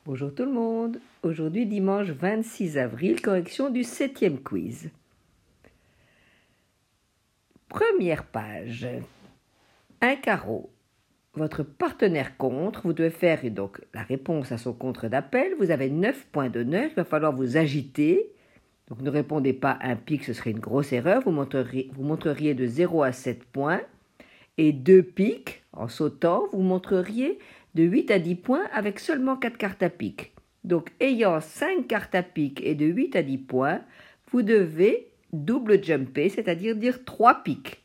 Bonjour tout le monde. Aujourd'hui dimanche 26 avril, correction du 7e quiz. Première page. Un carreau. Votre partenaire contre, vous devez faire donc la réponse à son contre d'appel. Vous avez 9 points d'honneur, il va falloir vous agiter. Donc ne répondez pas à un pic, ce serait une grosse erreur. Vous montreriez de 0 à 7 points. Et 2 pics, en sautant, vous montreriez de 8 à 10 points avec seulement 4 cartes à pic. Donc, ayant 5 cartes à pic et de 8 à 10 points, vous devez double jumper, c'est-à-dire dire 3 pics.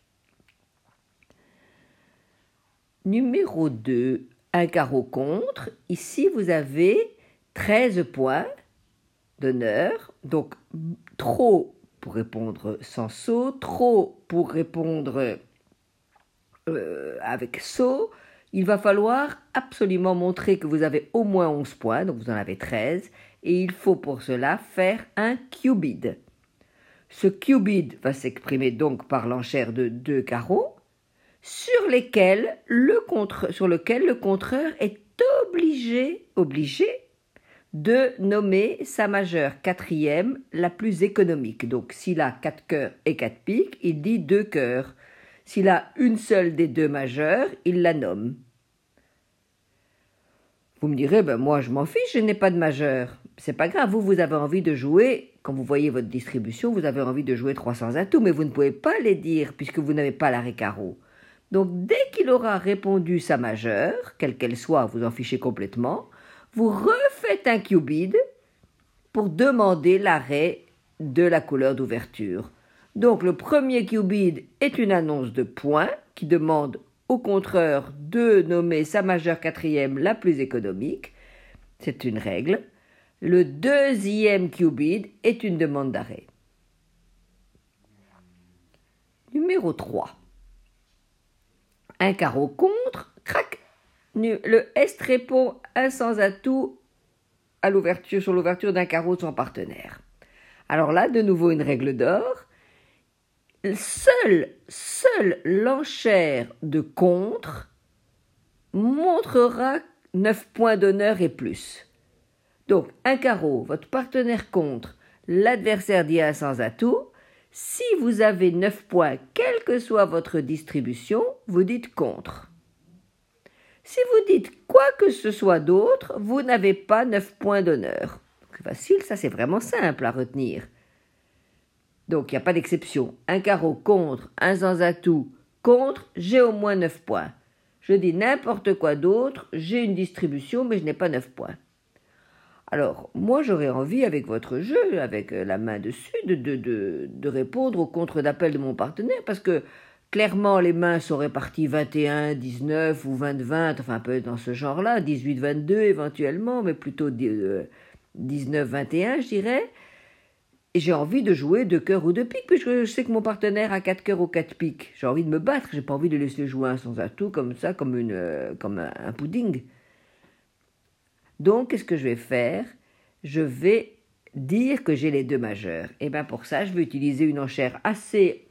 Numéro 2, un carreau contre. Ici, vous avez 13 points d'honneur. Donc, trop pour répondre sans saut, trop pour répondre avec saut. Il va falloir absolument montrer que vous avez au moins 11 points, donc vous en avez 13, et il faut pour cela faire un cubide. Ce cubide va s'exprimer donc par l'enchère de 2 carreaux, sur lequel le contreur est obligé de nommer sa majeure quatrième la plus économique. Donc s'il a 4 cœurs et 4 piques, il dit 2 cœurs. S'il a une seule des 2 majeures, il la nomme. Vous me direz, moi je m'en fiche, je n'ai pas de majeur. C'est pas grave, vous avez envie de jouer, quand vous voyez votre distribution, vous avez envie de jouer 300 atouts, mais vous ne pouvez pas les dire puisque vous n'avez pas l'arrêt carreau. Donc dès qu'il aura répondu sa majeure, quelle qu'elle soit, vous en fichez complètement, vous refaites un cubide pour demander l'arrêt de la couleur d'ouverture. Donc le premier cubide est une annonce de points qui demande au contreur de nommer sa majeure quatrième la plus économique. C'est une règle. Le deuxième cubide est une demande d'arrêt. Numéro 3. Un carreau contre, crac. Le Est répond un sans atout à l'ouverture, sur l'ouverture d'un carreau de son partenaire. Alors là, de nouveau une règle d'or. Seule l'enchère de contre montrera 9 points d'honneur et plus. Donc, un carreau, votre partenaire contre, l'adversaire dit un sans atout. Si vous avez 9 points, quelle que soit votre distribution, vous dites contre. Si vous dites quoi que ce soit d'autre, vous n'avez pas 9 points d'honneur. C'est facile, ça c'est vraiment simple à retenir. Donc, il n'y a pas d'exception. Un carreau contre, un sans atout contre, j'ai au moins 9 points. Je dis n'importe quoi d'autre, j'ai une distribution, mais je n'ai pas 9 points. Alors, moi, j'aurais envie, avec votre jeu, avec la main dessus, de répondre au contre d'appel de mon partenaire, parce que, clairement, les mains sont réparties 21, 19 ou 20, 20, enfin un peu dans ce genre-là, 18, 22 éventuellement, mais plutôt 19, 21, je dirais. Et j'ai envie de jouer 2 cœurs ou 2 piques, puisque je sais que mon partenaire a 4 cœurs ou 4 piques. J'ai envie de me battre, j'ai pas envie de laisser jouer un sans atout comme ça, comme un pudding. Donc, qu'est-ce que je vais faire? Je vais dire que j'ai les 2 majeurs. Et bien pour ça, je vais utiliser une enchère assez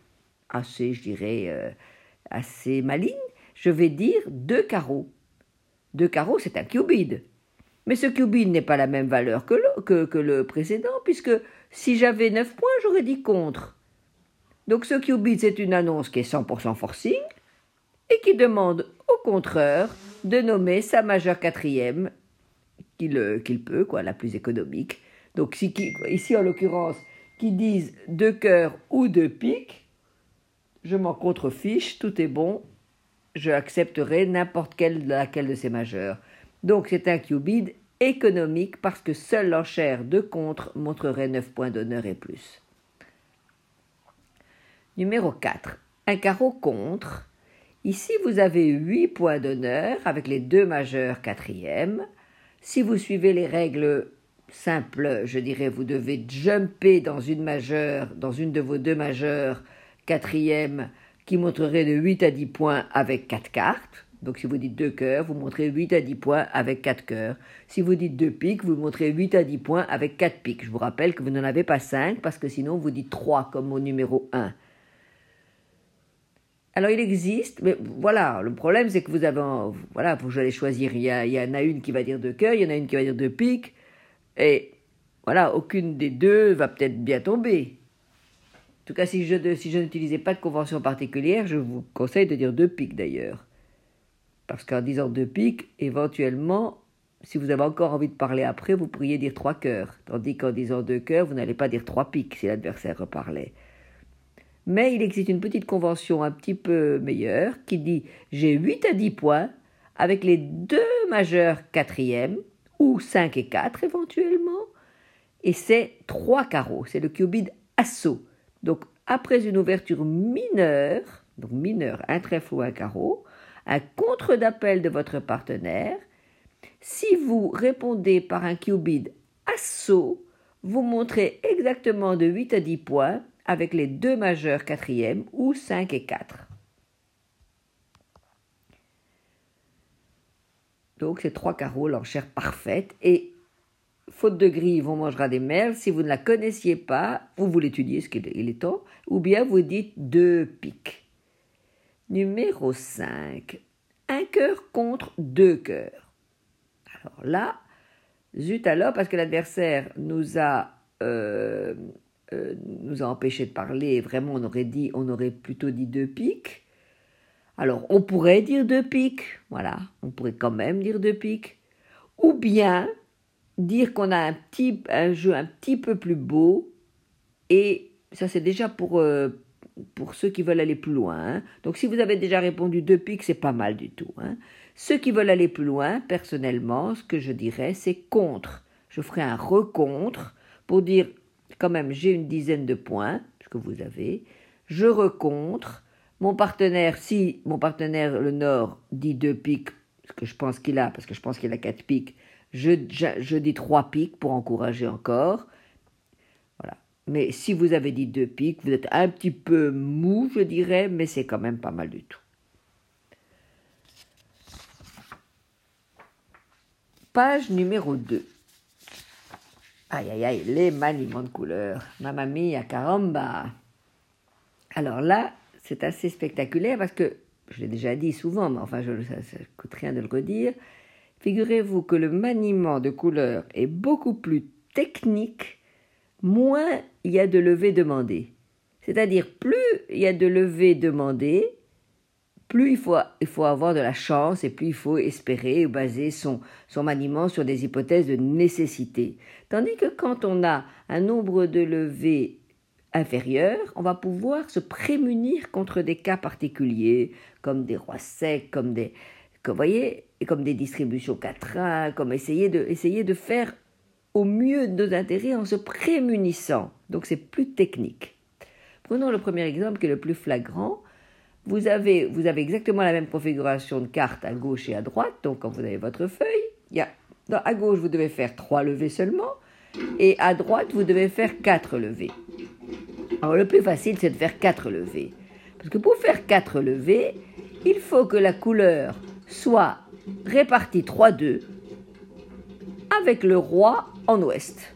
maligne. Je vais dire 2 carreaux. 2 carreaux, c'est un cubide. Mais ce cubide n'est pas la même valeur que le précédent, puisque si j'avais 9 points, j'aurais dit contre. Donc ce cubide, c'est une annonce qui est 100% forcing et qui demande au contreur de nommer sa majeure quatrième qu'il peut, la plus économique. Donc ici, en l'occurrence, qui disent 2 cœurs ou 2 piques, je m'en contrefiche, tout est bon, je accepterai n'importe laquelle de ces majeures. Donc c'est un cubide économique parce que seule l'enchère de contre montrerait 9 points d'honneur et plus. Numéro 4. Un carreau contre. Ici, vous avez 8 points d'honneur avec les 2 majeurs quatrièmes. Si vous suivez les règles simples, je dirais, vous devez jumper dans une de vos 2 majeures quatrièmes qui montrerait de 8 à 10 points avec 4 cartes. Donc si vous dites 2 cœurs, vous montrez 8 à 10 points avec 4 cœurs. Si vous dites 2 piques, vous montrez 8 à 10 points avec 4 piques. Je vous rappelle que vous n'en avez pas 5 parce que sinon vous dites 3 comme au numéro 1. Alors il existe, mais voilà, le problème c'est que vous avez, voilà, faut que j'allais choisir, il y en a une qui va dire deux cœurs, il y en a une qui va dire deux piques, et voilà, aucune des deux va peut-être bien tomber. En tout cas, si je n'utilisais pas de convention particulière, je vous conseille de dire deux piques d'ailleurs. Parce qu'en disant deux piques, éventuellement, si vous avez encore envie de parler après, vous pourriez dire trois cœurs. Tandis qu'en disant deux cœurs, vous n'allez pas dire trois piques si l'adversaire reparlait. Mais il existe une petite convention un petit peu meilleure qui dit j'ai 8 à 10 points avec les deux majeurs quatrièmes ou 5 et 4 éventuellement et c'est 3 carreaux, c'est le cubide assaut. Donc après une ouverture mineure, donc mineure, un trèfle ou un carreau, un contre d'appel de votre partenaire, si vous répondez par un cubide assaut, vous montrez exactement de 8 à 10 points avec les deux majeurs quatrièmes ou 5 et 4. Donc c'est 3 carreaux, l'enchère parfaite. Et faute de grille, on mangera des merles. Si vous ne la connaissiez pas, vous l'étudiez, ce qu'il est temps, ou bien vous dites 2 piques. Numéro 5. Un cœur contre 2 cœurs. Alors là, zut alors, parce que l'adversaire nous a empêché de parler, vraiment on aurait plutôt dit 2 piques. Alors on pourrait dire 2 piques, voilà, on pourrait quand même dire 2 piques. Ou bien dire qu'on a un jeu un petit peu plus beau, et ça c'est déjà pour ceux qui veulent aller plus loin. Hein. Donc si vous avez déjà répondu 2 piques, c'est pas mal du tout. Hein. Ceux qui veulent aller plus loin, personnellement, ce que je dirais, c'est contre. Je ferai un recontre pour dire quand même j'ai une dizaine de points, ce que vous avez, je recontre, mon partenaire, si mon partenaire le Nord dit 2 piques, ce que je pense qu'il a, parce que je pense qu'il a 4 piques, je dis 3 piques pour encourager encore, voilà. Mais si vous avez dit 2 piques, vous êtes un petit peu mou, je dirais, mais c'est quand même pas mal du tout. Page numéro 2. Aïe, aïe, aïe, les maniements de couleurs. Mamma mia, caramba. Alors là, c'est assez spectaculaire parce que, je l'ai déjà dit souvent, mais enfin, ça ne coûte rien de le redire. Figurez-vous que le maniement de couleurs est beaucoup plus technique, moins il y a de levées demandées. C'est-à-dire, plus il y a de levées demandées, plus il faut avoir de la chance et plus il faut espérer ou baser son maniement sur des hypothèses de nécessité. Tandis que quand on a un nombre de levées inférieur, on va pouvoir se prémunir contre des cas particuliers, comme des rois secs, comme des distributions quatrains, comme essayer de faire au mieux de nos intérêts en se prémunissant. Donc c'est plus technique. Prenons le premier exemple qui est le plus flagrant. Vous avez exactement la même configuration de cartes à gauche et à droite. Donc quand vous avez votre feuille, à gauche vous devez faire 3 levées seulement, et à droite vous devez faire 4 levées. Alors le plus facile c'est de faire 4 levées. Parce que pour faire 4 levées, il faut que la couleur soit répartie 3-2 avec le roi en ouest.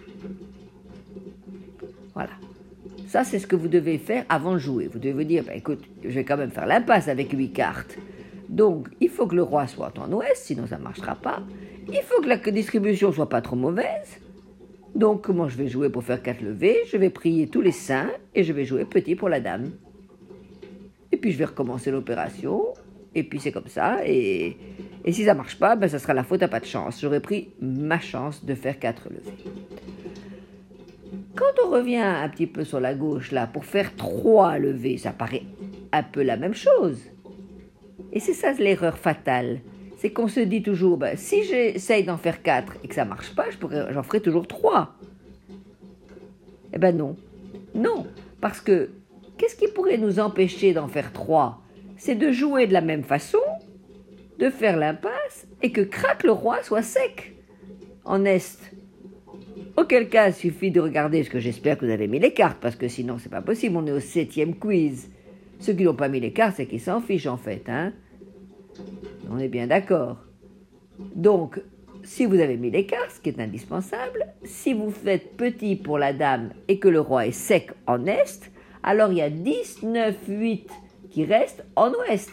Voilà. Ça, c'est ce que vous devez faire avant de jouer. Vous devez vous dire, écoute, je vais quand même faire l'impasse avec 8 cartes. Donc, il faut que le roi soit en ouest, sinon ça ne marchera pas. Il faut que la distribution soit pas trop mauvaise. Donc, comment je vais jouer pour faire 4 levées? Je vais prier tous les saints et je vais jouer petit pour la dame. Et puis, je vais recommencer l'opération. Et puis, c'est comme ça. Et si ça ne marche pas, ça sera la faute à pas de chance. J'aurais pris ma chance de faire 4 levées. Quand on revient un petit peu sur la gauche, là, pour faire 3 levées, ça paraît un peu la même chose. Et c'est ça l'erreur fatale. C'est qu'on se dit toujours, si j'essaye d'en faire 4 et que ça ne marche pas, j'en ferai toujours 3. Eh ben non. Non, parce que qu'est-ce qui pourrait nous empêcher d'en faire 3? C'est de jouer de la même façon, de faire l'impasse, et que craque le roi soit sec, en est. Auquel cas, il suffit de regarder, parce que j'espère que vous avez mis les cartes, parce que sinon c'est pas possible, on est au 7e quiz. Ceux qui n'ont pas mis les cartes, c'est qu'ils s'en fichent en fait, hein. On est bien d'accord. Donc, si vous avez mis les cartes, ce qui est indispensable, si vous faites petit pour la dame et que le roi est sec en est, alors il y a 10, 9, 8 qui restent en ouest.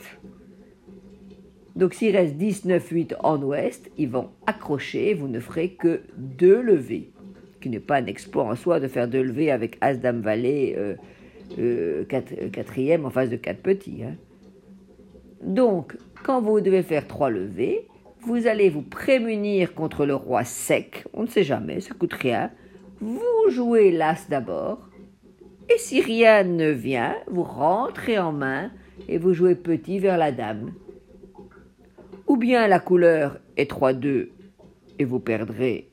Donc s'il reste 10, 9, 8 en ouest, ils vont accrocher, vous ne ferez que 2 levées, qui n'est pas un exploit en soi de faire 2 levées avec As, Dame, Valet, quatrième en face de 4 petits. Hein. Donc, quand vous devez faire 3 levées, vous allez vous prémunir contre le roi sec, on ne sait jamais, ça coûte rien. Vous jouez l'As d'abord, et si rien ne vient, vous rentrez en main et vous jouez petit vers la Dame. Ou bien la couleur est 3-2 et vous perdrez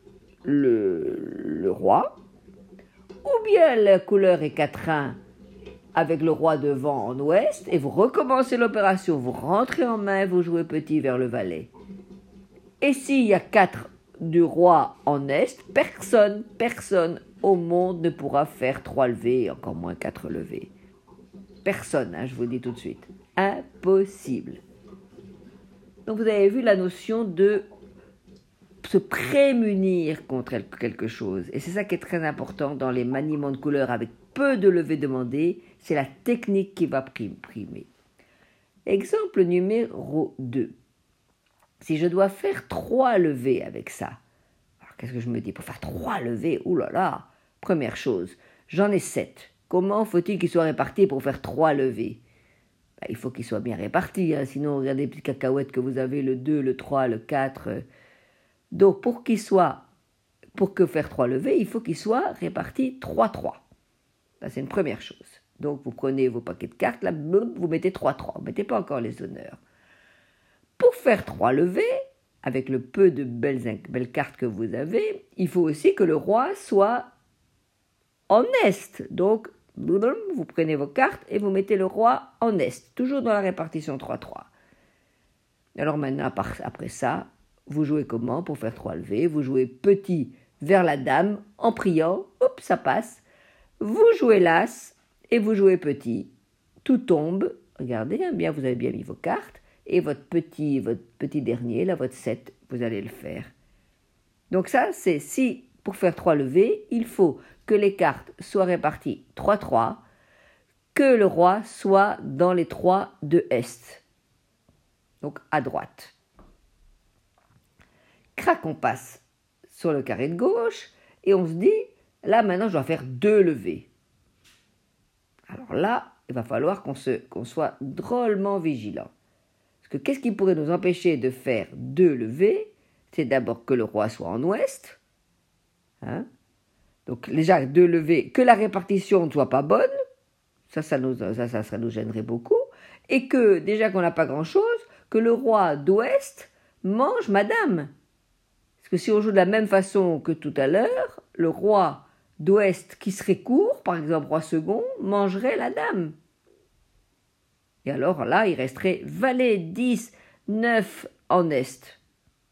le roi, ou bien la couleur est 4-1 avec le roi devant en ouest et vous recommencez l'opération, vous rentrez en main et vous jouez petit vers le valet. Et s'il y a 4 du roi en est, personne au monde ne pourra faire 3 levées et encore moins 4 levées. Personne, hein, je vous le dis tout de suite. Impossible. Donc vous avez vu la notion de se prémunir contre quelque chose. Et c'est ça qui est très important dans les maniements de couleurs avec peu de levées demandées, c'est la technique qui va primer. Exemple numéro 2. Si je dois faire 3 levées avec ça, alors qu'est-ce que je me dis? Pour faire 3 levées, oulala, première chose, j'en ai 7. Comment faut-il qu'ils soient répartis pour faire 3 levées? Il faut qu'ils soient bien répartis, hein, sinon regardez les petites cacahuètes que vous avez, le 2, le 3, le 4. Donc pour que faire 3 levées, il faut qu'ils soient répartis 3-3. Ça, c'est une première chose. Donc vous prenez vos paquets de cartes, là, vous mettez 3-3, vous ne mettez pas encore les honneurs. Pour faire 3 levées, avec le peu de belles cartes que vous avez, il faut aussi que le roi soit en est. Donc vous prenez vos cartes et vous mettez le roi en est, toujours dans la répartition 3-3. Alors maintenant, après ça, vous jouez comment pour faire 3 levées? Vous jouez petit vers la Dame en priant, hop, ça passe. Vous jouez l'As et vous jouez petit. Tout tombe, regardez, hein, bien, vous avez bien mis vos cartes. Et votre petit dernier, là, votre 7, vous allez le faire. Donc ça, c'est si, pour faire 3 levées, il faut que les cartes soient réparties 3-3, que le roi soit dans les 3 de Est, donc à droite. Crac, on passe sur le carré de gauche, et on se dit, là, maintenant, je dois faire 2 levées. Alors là, il va falloir qu'on soit drôlement vigilant. Parce que qu'est-ce qui pourrait nous empêcher de faire 2 levées? C'est d'abord que le roi soit en ouest. Hein? Donc déjà, 2 levées, que la répartition ne soit pas bonne. Ça nous gênerait beaucoup. Et que, déjà qu'on n'a pas grand-chose, que le roi d'ouest mange madame. Parce que si on joue de la même façon que tout à l'heure, le roi d'ouest qui serait court, par exemple roi second, mangerait la dame. Et alors là, il resterait valet 10, 9 en est.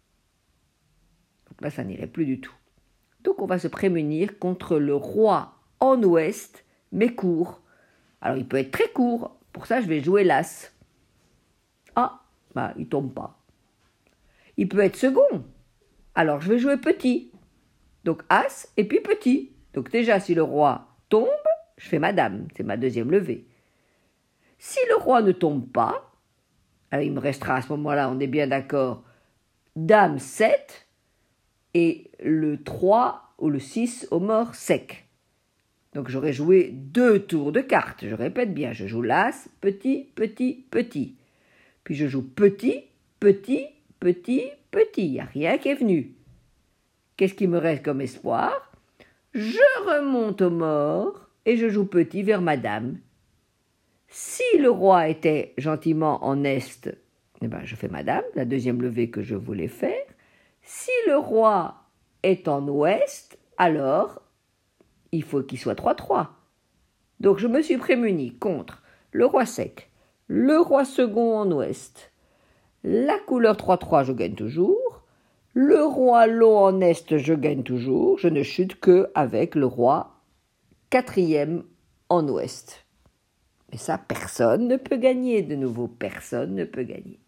Donc là, ça n'irait plus du tout. Donc on va se prémunir contre le roi en ouest, mais court. Alors il peut être très court. Pour ça, je vais jouer l'as. Ah, il tombe pas. Il peut être second. Alors je vais jouer petit. Donc as et puis petit. Donc déjà, si le roi tombe, je fais madame. C'est ma deuxième levée. Si le roi ne tombe pas, alors il me restera à ce moment-là, on est bien d'accord, dame 7 et le 3 ou le 6 au mort sec. Donc j'aurais joué 2 tours de cartes. Je répète bien, je joue l'as, petit, petit, petit. Puis je joue petit, petit, petit, petit. Il n'y a rien qui est venu. Qu'est-ce qui me reste comme espoir? Je remonte au mort et je joue petit vers madame. Si le roi était gentiment en est, je fais madame, la deuxième levée que je voulais faire. Si le roi est en ouest, alors il faut qu'il soit 3-3. Donc je me suis prémuni contre le roi sec, le roi second en ouest, la couleur 3-3, je gagne toujours, le roi lot en est, je gagne toujours, je ne chute que avec le roi quatrième en ouest. Mais ça, personne ne peut gagner, de nouveau, personne ne peut gagner.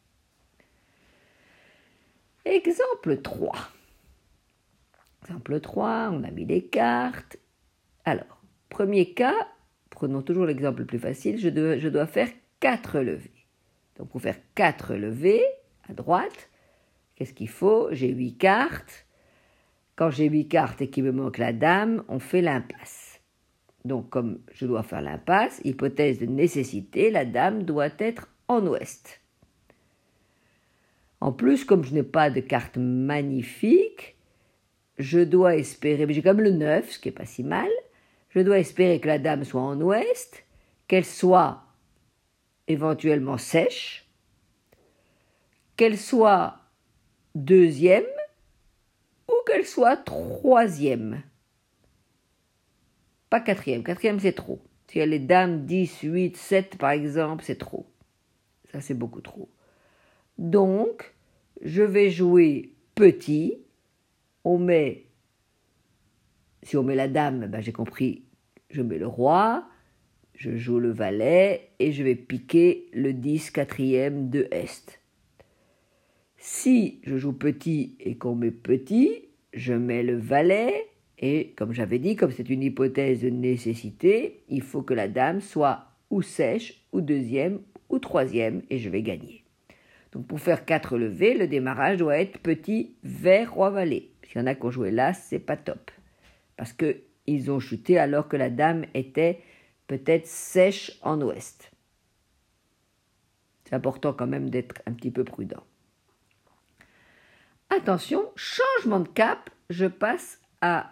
Exemple 3. Exemple 3, on a mis les cartes. Alors, premier cas, prenons toujours l'exemple le plus facile, je dois faire 4 levées. Donc pour faire 4 levées à droite, qu'est-ce qu'il faut? J'ai 8 cartes. Quand j'ai 8 cartes et qu'il me manque la dame, on fait l'impasse. Donc comme je dois faire l'impasse, hypothèse de nécessité, la dame doit être en ouest. En plus, comme je n'ai pas de carte magnifique, je dois espérer, mais j'ai quand même le 9, ce qui n'est pas si mal, je dois espérer que la dame soit en ouest, qu'elle soit éventuellement sèche, qu'elle soit deuxième ou qu'elle soit troisième. Pas quatrième, quatrième c'est trop. Si elle est dame 10, 8, 7 par exemple, c'est trop. Ça c'est beaucoup trop. Donc, je vais jouer petit. Si on met la dame, ben j'ai compris, je mets le roi, je joue le valet et je vais piquer le 10 quatrième de Est. Si je joue petit et qu'on met petit, je mets le valet et comme j'avais dit, comme c'est une hypothèse de nécessité, il faut que la dame soit ou sèche, ou deuxième, ou troisième et je vais gagner. Donc pour faire 4 levées, le démarrage doit être petit vers roi valet. S'il y en a qui ont joué là, c'est pas top. Parce qu'ils ont chuté alors que la dame était peut-être sèche en ouest. C'est important quand même d'être un petit peu prudent. Attention, changement de cap, je passe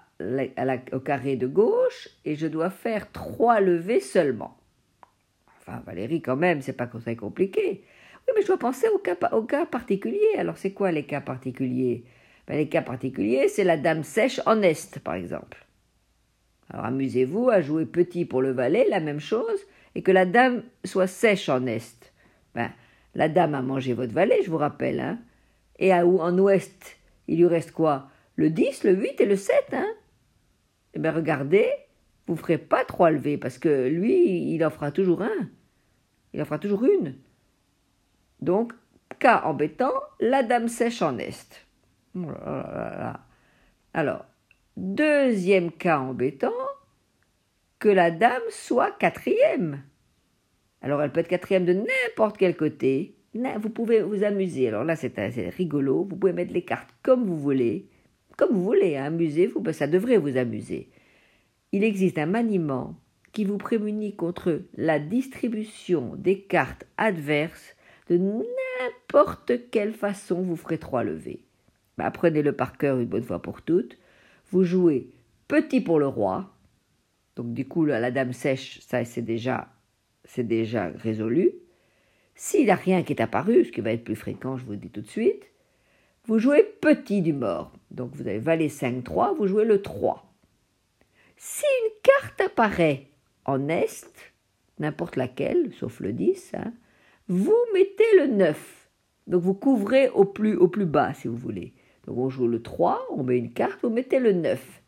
au carré de gauche et je dois faire 3 levées seulement. Enfin, Valérie, quand même, c'est pas très compliqué. Oui, mais je dois penser au cas particulier. Alors, c'est quoi les cas particuliers? Les cas particuliers, c'est la dame sèche en Est, par exemple. Alors, amusez-vous à jouer petit pour le valet, la même chose, et que la dame soit sèche en Est. La dame a mangé votre valet, je vous rappelle, hein. Et en Ouest, il lui reste quoi? Le 10, le 8 et le 7, hein. Eh bien, regardez, vous ne ferez pas 3 levées, parce que lui, il en fera toujours un. Il en fera toujours une. Donc, cas embêtant, la dame sèche en Est. Oh là là là. Alors, deuxième cas embêtant, que la dame soit quatrième. Alors, elle peut être quatrième de n'importe quel côté. Vous pouvez vous amuser. Alors là, c'est rigolo. Vous pouvez mettre les cartes comme vous voulez. Comme vous voulez, hein. Amusez-vous, ça devrait vous amuser. Il existe un maniement qui vous prémunit contre la distribution des cartes adverses de n'importe quelle façon. Vous ferez 3 levées. Apprenez-le par cœur une bonne fois pour toutes. Vous jouez petit pour le roi. Donc du coup, la dame sèche, ça c'est déjà résolu. S'il n'y a rien qui est apparu, ce qui va être plus fréquent, je vous le dis tout de suite, vous jouez petit du mort. Donc vous avez valet 5-3, vous jouez le 3. Si une carte apparaît en Est, n'importe laquelle, sauf le 10, hein, vous mettez le 9. Donc vous couvrez au plus bas, si vous voulez. Donc on joue le 3, on met une carte, vous mettez le 9.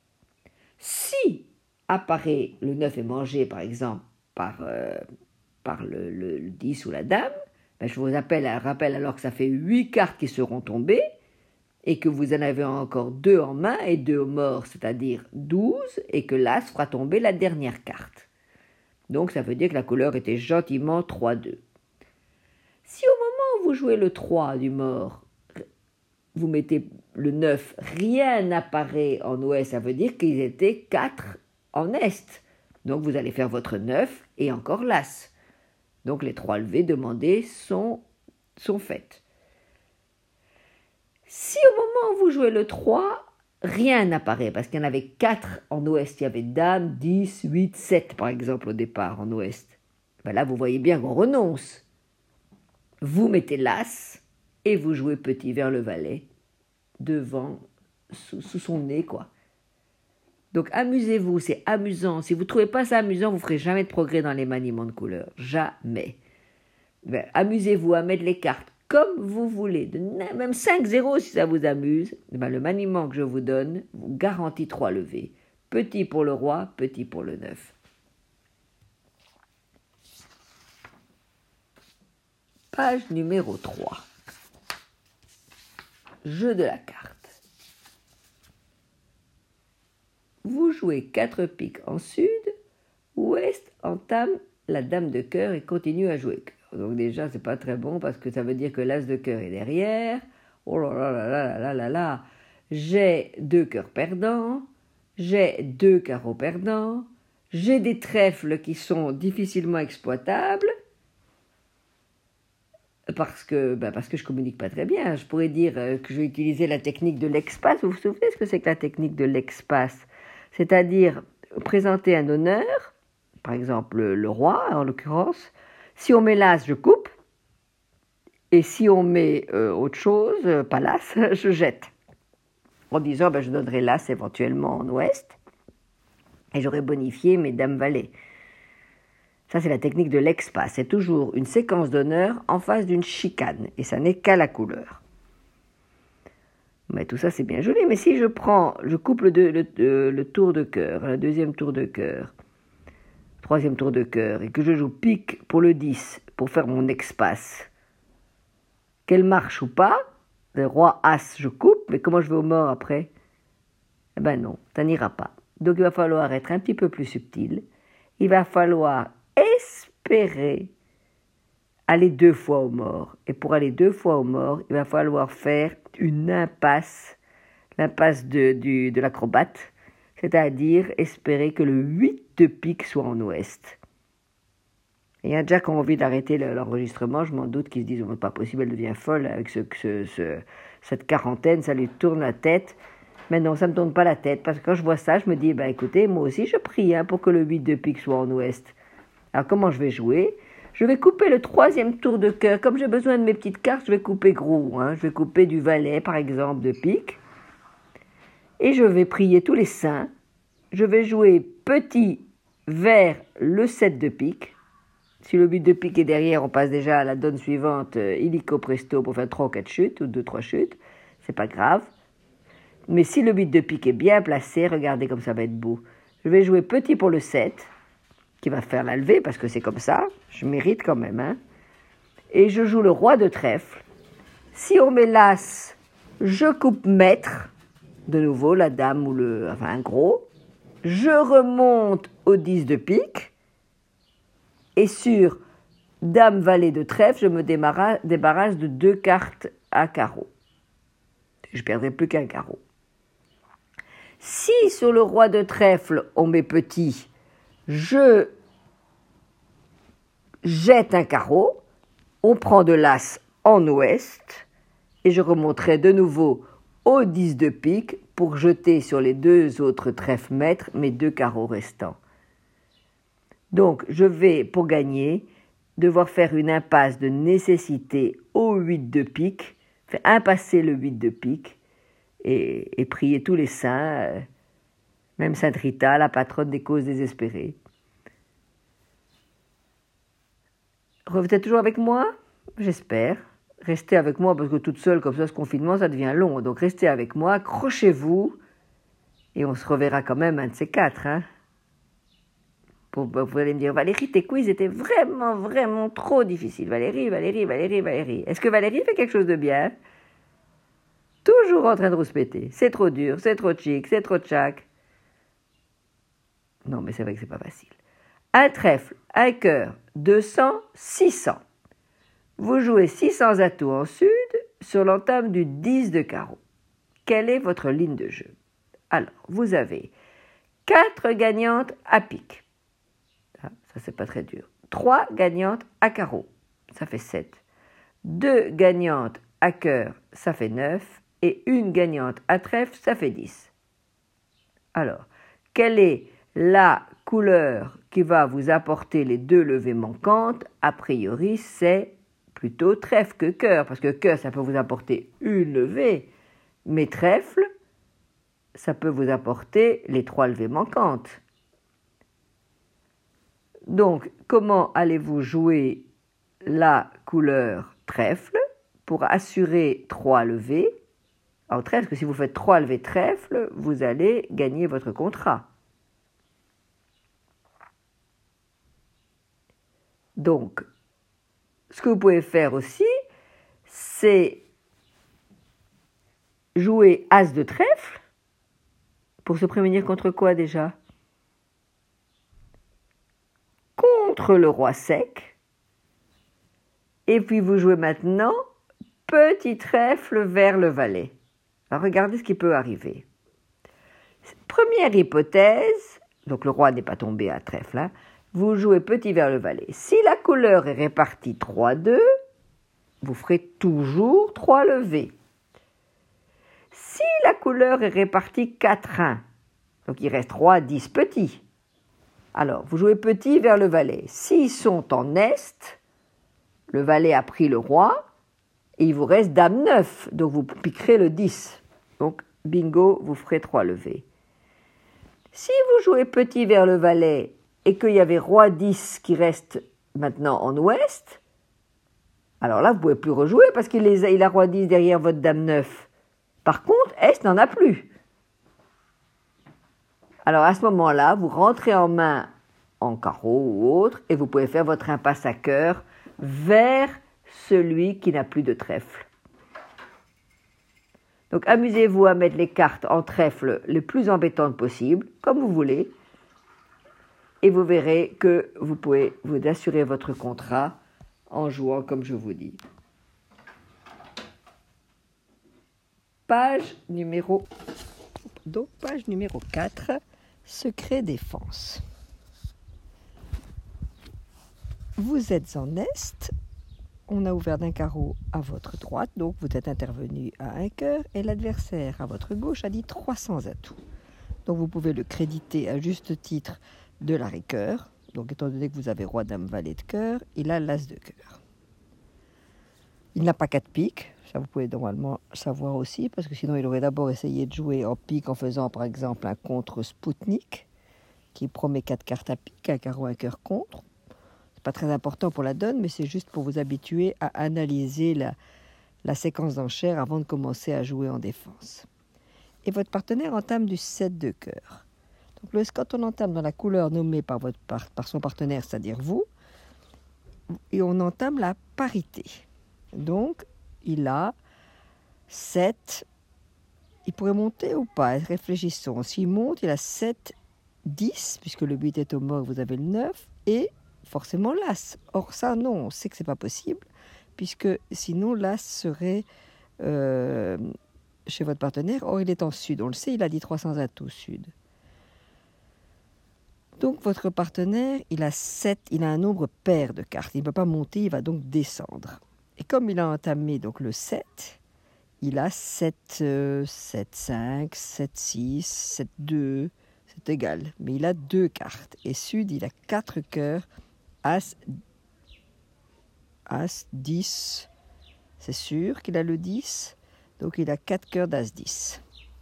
Si apparaît le 9 est mangé, par exemple, par le 10 ou la dame, je vous rappelle alors que ça fait 8 cartes qui seront tombées et que vous en avez encore 2 en main et 2 morts, c'est-à-dire 12, et que l'As fera tomber la dernière carte. Donc ça veut dire que la couleur était gentiment 3-2. Si au moment où vous jouez le 3 du mort, vous mettez le 9, rien n'apparaît en ouest, ça veut dire qu'ils étaient 4 en est. Donc vous allez faire votre 9 et encore l'As. Donc les 3 levées demandées sont faites. Si au moment où vous jouez le 3, rien n'apparaît, parce qu'il y en avait 4 en ouest, il y avait dame, 10, 8, 7 par exemple au départ en ouest. Là vous voyez bien qu'on renonce. Vous mettez l'As et vous jouez petit vers le valet, devant, sous son nez quoi. Donc amusez-vous, c'est amusant. Si vous ne trouvez pas ça amusant, vous ne ferez jamais de progrès dans les maniements de couleurs. Jamais. Amusez-vous à mettre les cartes comme vous voulez, même 5-0 si ça vous amuse. Le maniement que je vous donne vous garantit 3 levées. Petit pour le roi, petit pour le 9. Page numéro 3. Jeu de la carte. Vous jouez 4 piques en sud, ouest entame la dame de cœur et continue à jouer cœur. Donc déjà, c'est pas très bon parce que ça veut dire que l'as de cœur est derrière. Oh là là là là là là là. J'ai 2 cœurs perdants, j'ai 2 carreaux perdants, j'ai des trèfles qui sont difficilement exploitables parce que je communique pas très bien. Je pourrais dire que je vais utiliser la technique de l'espace. Vous vous souvenez ce que c'est que la technique de l'espace? C'est-à-dire présenter un honneur, par exemple le roi en l'occurrence. Si on met l'as, je coupe. Et si on met autre chose, pas l'as, je jette. En disant, je donnerai l'as éventuellement en ouest. Et j'aurai bonifié mes dames valets. Ça, c'est la technique de l'expas. C'est toujours une séquence d'honneur en face d'une chicane. Et ça n'est qu'à la couleur. Mais tout ça, c'est bien joli. Mais si je coupe le tour de cœur, le deuxième tour de cœur, troisième tour de cœur, et que je joue pique pour le 10, pour faire mon expas, qu'elle marche ou pas, le roi as, je coupe, mais comment je vais au mort après? Eh ben non, ça n'ira pas. Donc il va falloir être un petit peu plus subtil. Il va falloir espérer aller 2 fois au mort. Et pour aller 2 fois au mort, il va falloir faire une impasse, l'impasse de l'acrobate, c'est-à-dire espérer que le 8 de pique soit en ouest. Et il y a déjà qui ont envie d'arrêter l'enregistrement, je m'en doute, qu'ils se disent « pas possible, elle devient folle avec cette quarantaine, ça lui tourne la tête ». Mais non, ça ne me tourne pas la tête, parce que quand je vois ça, je me dis, écoutez, moi aussi je prie pour que le 8 de pique soit en ouest. Alors comment je vais jouer? Je vais couper le 3e tour de cœur. Comme j'ai besoin de mes petites cartes, je vais couper gros. Je vais couper du valet, par exemple, de pique. Et je vais prier tous les saints. Je vais jouer petit vers le 7 de pique. Si le 8 de pique est derrière, on passe déjà à la donne suivante, illico presto, pour faire 3 ou 4 chutes, ou 2-3 chutes. C'est pas grave. Mais si le 8 de pique est bien placé, regardez comme ça va être beau. Je vais jouer petit pour le 7, qui va faire la levée, parce que c'est comme ça. Je mérite quand même. Et je joue le roi de trèfle. Si on met l'as, je coupe maître. De nouveau, la dame ou un gros. Je remonte au 10 de pique. Et sur dame valet de trèfle, je me débarrasse de 2 cartes à carreau. Je ne perdrai plus qu'un carreau. Si sur le roi de trèfle, on met petit, je jette un carreau, on prend de l'as en ouest, et je remonterai de nouveau au 10 de pique pour jeter sur les 2 autres trèfles maîtres mes 2 carreaux restants. Donc, je vais, pour gagner, devoir faire une impasse de nécessité au 8 de pique, faire impasser le 8 de pique, et prier tous les saints, même Sainte Rita, la patronne des causes désespérées. Vous êtes toujours avec moi? J'espère. Restez avec moi, parce que toute seule, comme ça, ce confinement, ça devient long. Donc restez avec moi, accrochez-vous, et on se reverra quand même un de ces 4. Vous allez me dire, Valérie, tes quiz étaient vraiment, vraiment trop difficiles. Valérie. Est-ce que Valérie fait quelque chose de bien? Toujours en train de rouspéter. C'est trop dur, c'est trop chic, c'est trop tchac. Non, mais c'est vrai que c'est pas facile. Un trèfle, un cœur, 200, 600. Vous jouez 600 atouts en sud sur l'entame du 10 de carreau. Quelle est votre ligne de jeu? Alors, vous avez 4 gagnantes à pique. Ça, c'est pas très dur. 3 gagnantes à carreau. Ça fait 7. 2 gagnantes à cœur, ça fait 9. Et 1 gagnante à trèfle, ça fait 10. Alors, quelle est la couleur qui va vous apporter les 2 levées manquantes? A priori, c'est plutôt trèfle que cœur, parce que cœur, ça peut vous apporter une levée, mais trèfle, ça peut vous apporter les 3 levées manquantes. Donc, comment allez-vous jouer la couleur trèfle pour assurer 3 levées? En trèfle, que si vous faites 3 levées trèfle, vous allez gagner votre contrat. Donc, ce que vous pouvez faire aussi, c'est jouer as de trèfle, pour se prémunir contre quoi déjà? Contre contre le roi sec. Et puis vous jouez maintenant petit trèfle vers le valet. Alors regardez ce qui peut arriver. Première hypothèse, donc le roi n'est pas tombé à trèfle, hein, vous jouez petit vers le valet. Si la couleur est répartie 3-2, vous ferez toujours 3 levées. Si la couleur est répartie 4-1, donc il reste 3-10 petits, alors vous jouez petit vers le valet. S'ils sont en est, le valet a pris le roi, et il vous reste dame 9, donc vous piquerez le 10. Donc bingo, vous ferez 3 levées. Si vous jouez petit vers le valet et qu'il y avait roi 10 qui reste maintenant en ouest, alors là, vous ne pouvez plus rejouer parce qu'il a roi 10 derrière votre dame 9. Par contre, est n'en a plus. Alors à ce moment-là, vous rentrez en main en carreau ou autre et vous pouvez faire votre impasse à cœur vers celui qui n'a plus de trèfle. Donc amusez-vous à mettre les cartes en trèfle les plus embêtantes possibles, comme vous voulez, et vous verrez que vous pouvez vous assurer votre contrat en jouant comme je vous dis. Page numéro 4, secret défense. Vous êtes en est, on a ouvert d'un carreau à votre droite, donc vous êtes intervenu à un cœur, et l'adversaire à votre gauche a dit 300 atouts. Donc vous pouvez le créditer à juste titre de l'arrêt-cœur. Donc étant donné que vous avez roi, dame, valet de cœur, il a l'as de cœur. Il n'a pas 4 piques, ça vous pouvez normalement savoir aussi, parce que sinon il aurait d'abord essayé de jouer en pique en faisant par exemple un contre Spoutnik, qui promet 4 cartes à pique, un carreau, un cœur contre. C'est pas très important pour la donne, mais c'est juste pour vous habituer à analyser la séquence d'enchères avant de commencer à jouer en défense. Et votre partenaire entame du 7 de cœur. Donc quand on entame dans la couleur nommée par son partenaire, c'est-à-dire vous, et on entame la parité. Donc, il a 7, il pourrait monter ou pas, réfléchissons. S'il monte, il a 7, 10, puisque le 8 est au mort, vous avez le 9, et forcément l'as. Or ça, non, on sait que ce n'est pas possible, puisque sinon l'as serait chez votre partenaire. Or, il est en sud, on le sait, il a dit 300 atouts sud. Donc, votre partenaire, il a un nombre pair de cartes. Il ne peut pas monter, il va donc descendre. Et comme il a entamé donc le 7, il a 7, 7, 5, 7, 6, 7, 2, c'est égal. Mais il a 2 cartes. Et sud, il a 4 cœurs, as, 10, c'est sûr qu'il a le 10. Donc, il a 4 cœurs d'as 10.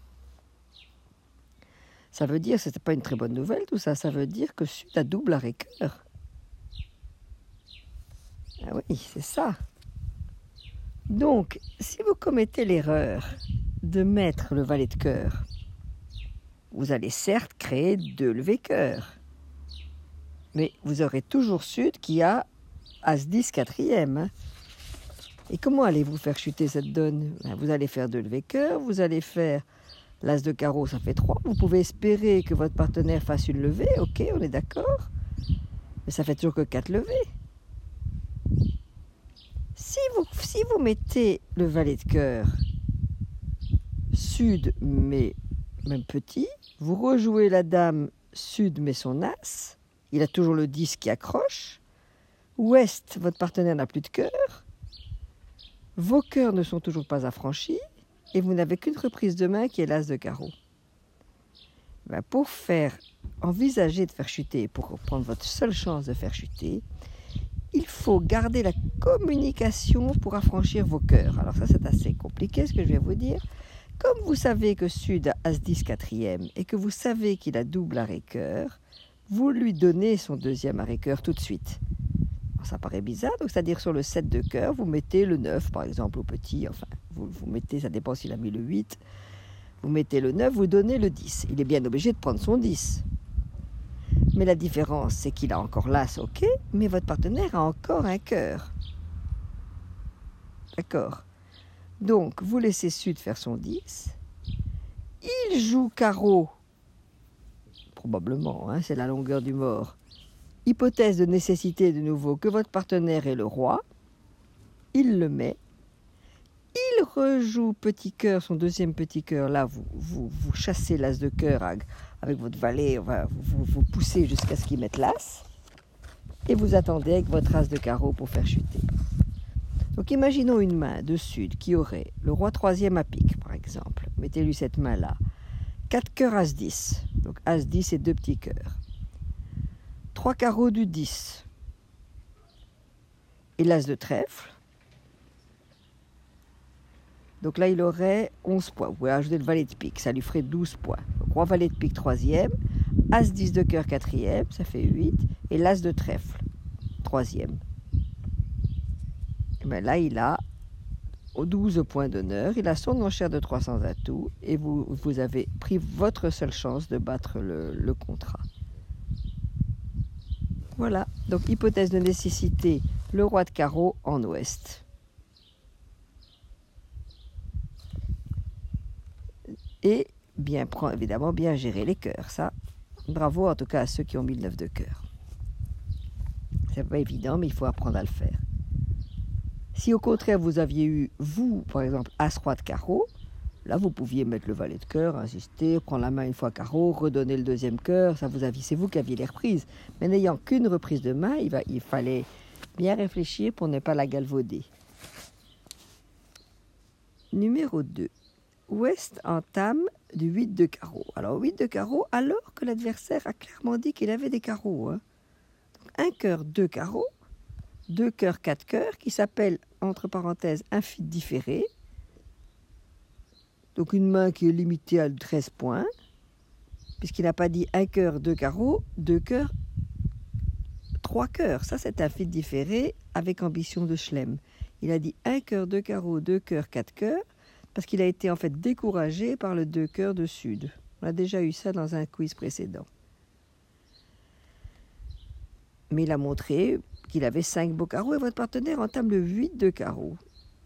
Ça veut dire, ce n'est pas une très bonne nouvelle tout ça, ça veut dire que sud a double arrêt-cœur. Ah oui, c'est ça. Donc, si vous commettez l'erreur de mettre le valet de cœur, vous allez certes créer 2 levées cœur, mais vous aurez toujours sud qui a as 10 quatrième. Hein. Et comment allez-vous faire chuter cette donne? Vous allez faire 2 levées cœur, vous allez faire l'as de carreau, ça fait 3. Vous pouvez espérer que votre partenaire fasse une levée, ok, on est d'accord. Mais ça fait toujours que 4 levées. Si vous mettez le valet de cœur sud, mais même petit, vous rejouez la dame sud, mais son as, il a toujours le 10 qui accroche. Ouest, votre partenaire n'a plus de cœur. Vos cœurs ne sont toujours pas affranchis. Et vous n'avez qu'une reprise de main qui est l'as de carreau. Pour envisager de faire chuter, pour prendre votre seule chance de faire chuter, il faut garder la communication pour affranchir vos cœurs. Alors ça, c'est assez compliqué ce que je vais vous dire. Comme vous savez que sud a as 10 quatrième et que vous savez qu'il a double arrêt-cœur, vous lui donnez son deuxième arrêt-cœur tout de suite. Alors, ça paraît bizarre, donc c'est-à-dire sur le 7 de cœur, vous mettez le 9 par exemple au petit, enfin vous mettez, ça dépend s'il a mis le 8, vous mettez le 9, vous donnez le 10. Il est bien obligé de prendre son 10. Mais la différence, c'est qu'il a encore l'as, ok, mais votre partenaire a encore un cœur. D'accord. Donc, vous laissez sud faire son 10. Il joue carreau, probablement, hein, c'est la longueur du mort. hypothèse de nécessité de nouveau que votre partenaire est le roi, il le met, il rejoue petit cœur, son deuxième petit cœur, là vous chassez l'as de cœur avec votre valet, vous poussez jusqu'à ce qu'il mette l'as, et vous attendez avec votre as de carreau pour faire chuter. Donc imaginons une main de sud qui aurait le roi troisième à pique, par exemple. Mettez-lui cette main-là. 4 cœurs as 10. Donc as 10 et 2 petits cœurs. 3 carreaux du 10. Et l'as de trèfle. Donc là, il aurait 11 points. Vous pouvez ajouter le valet de pique, ça lui ferait 12 points. Donc roi valet de pique troisième. As 10 de cœur quatrième, ça fait 8. Et l'as de trèfle, troisième. Ben là, il a 12 points d'honneur, il a son enchère de 300 atouts et vous avez pris votre seule chance de battre le contrat. Voilà, donc hypothèse de nécessité, le roi de carreau en ouest. Et évidemment bien gérer les cœurs, ça, bravo en tout cas à ceux qui ont mis le 9 de cœur. C'est pas évident, mais il faut apprendre à le faire. Si au contraire vous aviez eu, vous, par exemple, as-roi de carreau, là vous pouviez mettre le valet de cœur, insister, prendre la main une fois carreau, redonner le deuxième cœur, c'est vous qui aviez les reprises. Mais n'ayant qu'une reprise de main, il fallait bien réfléchir pour ne pas la galvauder. Numéro 2. Ouest entame du 8 de carreau. Alors 8 de carreau, alors que l'adversaire a clairement dit qu'il avait des carreaux. Donc, un cœur, 2 carreaux. 2 cœurs, 4 cœurs, qui s'appelle, entre parenthèses, un fit différé. Donc une main qui est limitée à 13 points, puisqu'il n'a pas dit 1 cœur, 2 carreaux, 2 cœurs, 3 cœurs. Ça, c'est un fit différé avec ambition de chelem. Il a dit 1 cœur, 2 carreaux, 2 cœurs, 4 cœurs, parce qu'il a été en fait découragé par le 2 cœurs de sud. On a déjà eu ça dans un quiz précédent. Mais il a montré qu'il avait 5 beaux carreaux et votre partenaire entame le 8 de carreau.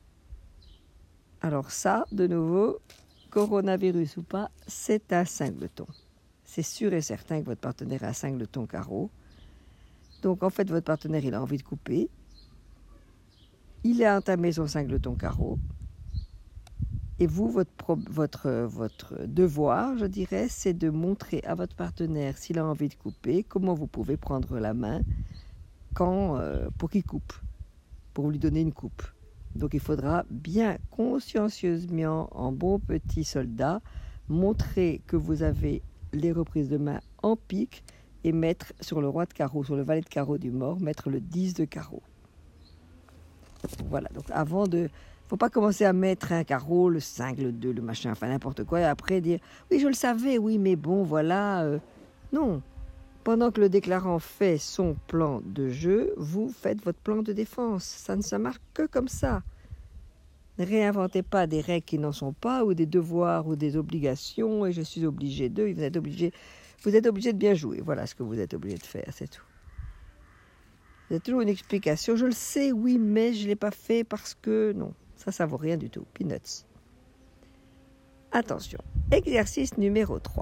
Alors ça, de nouveau, coronavirus ou pas, c'est un singleton. C'est sûr et certain que votre partenaire a un singleton carreau. Donc en fait, votre partenaire, il a envie de couper. Il a entamé son singleton carreau. Et vous, votre devoir, je dirais, c'est de montrer à votre partenaire, s'il a envie de couper, comment vous pouvez prendre la main pour qu'il coupe, pour lui donner une coupe. Donc il faudra bien consciencieusement, en bon petit soldat, montrer que vous avez les reprises de main en pique et mettre sur le roi de carreau, sur le valet de carreau du mort, mettre le 10 de carreau. Voilà, donc avant de... Faut pas commencer à mettre un carreau, le 5, le 2, le machin, enfin n'importe quoi, et après dire « Oui, je le savais, oui, mais bon, voilà... Non. Pendant que le déclarant fait son plan de jeu, vous faites votre plan de défense. Ça ne se marche que comme ça. Ne réinventez pas des règles qui n'en sont pas, ou des devoirs, ou des obligations, et je suis obligé d'eux, vous êtes obligé de bien jouer. Voilà ce que vous êtes obligé de faire, c'est tout. Vous avez toujours une explication. Je le sais, oui, mais je ne l'ai pas fait parce que... Non, ça vaut rien du tout. Peanuts. Attention. Exercice numéro 3.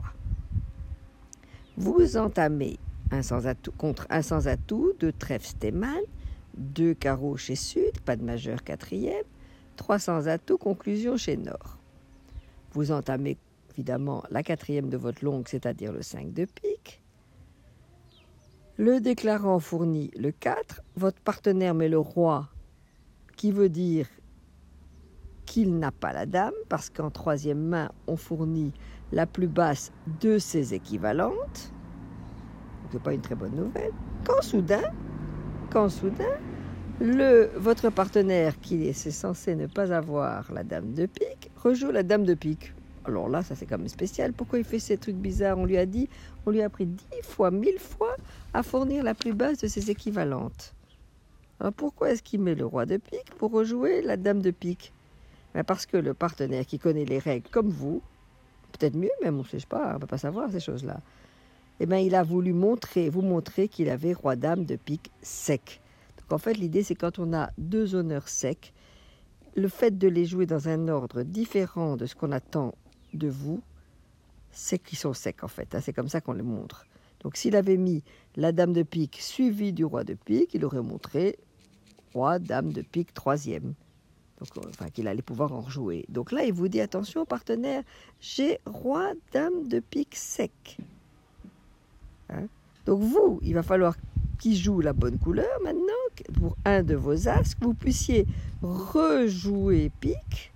Vous entamez un sans atout, contre un sans atout de trèfle Stemann, 2 carreaux chez Sud, pas de majeur quatrième, 3 sans atout, conclusion chez Nord. Vous entamez évidemment la quatrième de votre longue, c'est-à-dire le 5 de pique. Le déclarant fournit le 4, votre partenaire met le roi, qui veut dire qu'il n'a pas la dame, parce qu'en troisième main, on fournit la plus basse de ses équivalentes. Donc, ce n'est pas une très bonne nouvelle. Quand soudain, votre partenaire, qui est censé ne pas avoir la dame de pique, rejoue la dame de pique. Alors là, ça c'est quand même spécial. Pourquoi il fait ces trucs bizarres? On lui a appris 10 fois, 1000 fois à fournir la plus basse de ses équivalentes. Alors pourquoi est-ce qu'il met le roi de pique pour rejouer la dame de pique? Ben parce que le partenaire qui connaît les règles comme vous, peut-être mieux même, on ne sait pas, on ne peut pas savoir ces choses-là, eh bien il a voulu vous montrer qu'il avait roi-dame de pique sec. Donc en fait l'idée c'est quand on a 2 honneurs secs, le fait de les jouer dans un ordre différent de ce qu'on attend de vous, c'est qu'ils sont secs en fait, c'est comme ça qu'on les montre. Donc s'il avait mis la dame de pique suivie du roi de pique, il aurait montré roi, dame de pique, troisième. Donc, enfin, qu'il allait pouvoir en rejouer. Donc là, il vous dit, attention, partenaire, j'ai roi, dame de pique sec. Hein? Donc vous, il va falloir qu'il joue la bonne couleur maintenant, pour un de vos as, que vous puissiez rejouer pique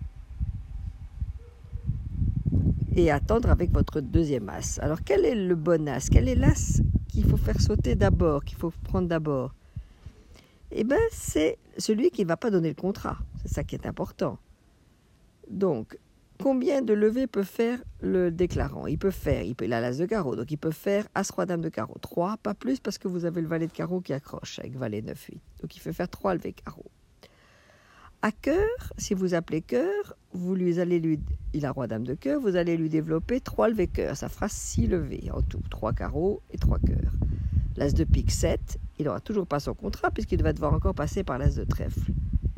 et attendre avec votre deuxième as. Alors, quel est le bon as? Quel est l'as qu'il faut faire sauter d'abord, qu'il faut prendre d'abord? Eh bien, c'est celui qui ne va pas donner le contrat. C'est ça qui est important. Donc, combien de levées peut faire le déclarant? Il a l'as de carreau, donc il peut faire as, roi, dame de carreau. 3, pas plus, parce que vous avez le valet de carreau qui accroche avec valet 9, 8. Donc, il fait faire 3 levées carreau. À cœur, si vous appelez cœur, il a roi, dame de cœur, vous allez lui développer 3 levées cœur. Ça fera 6 levées en tout, 3 carreaux et 3 cœurs. L'as de pique 7, il n'aura toujours pas son contrat puisqu'il va devoir encore passer par l'as de trèfle.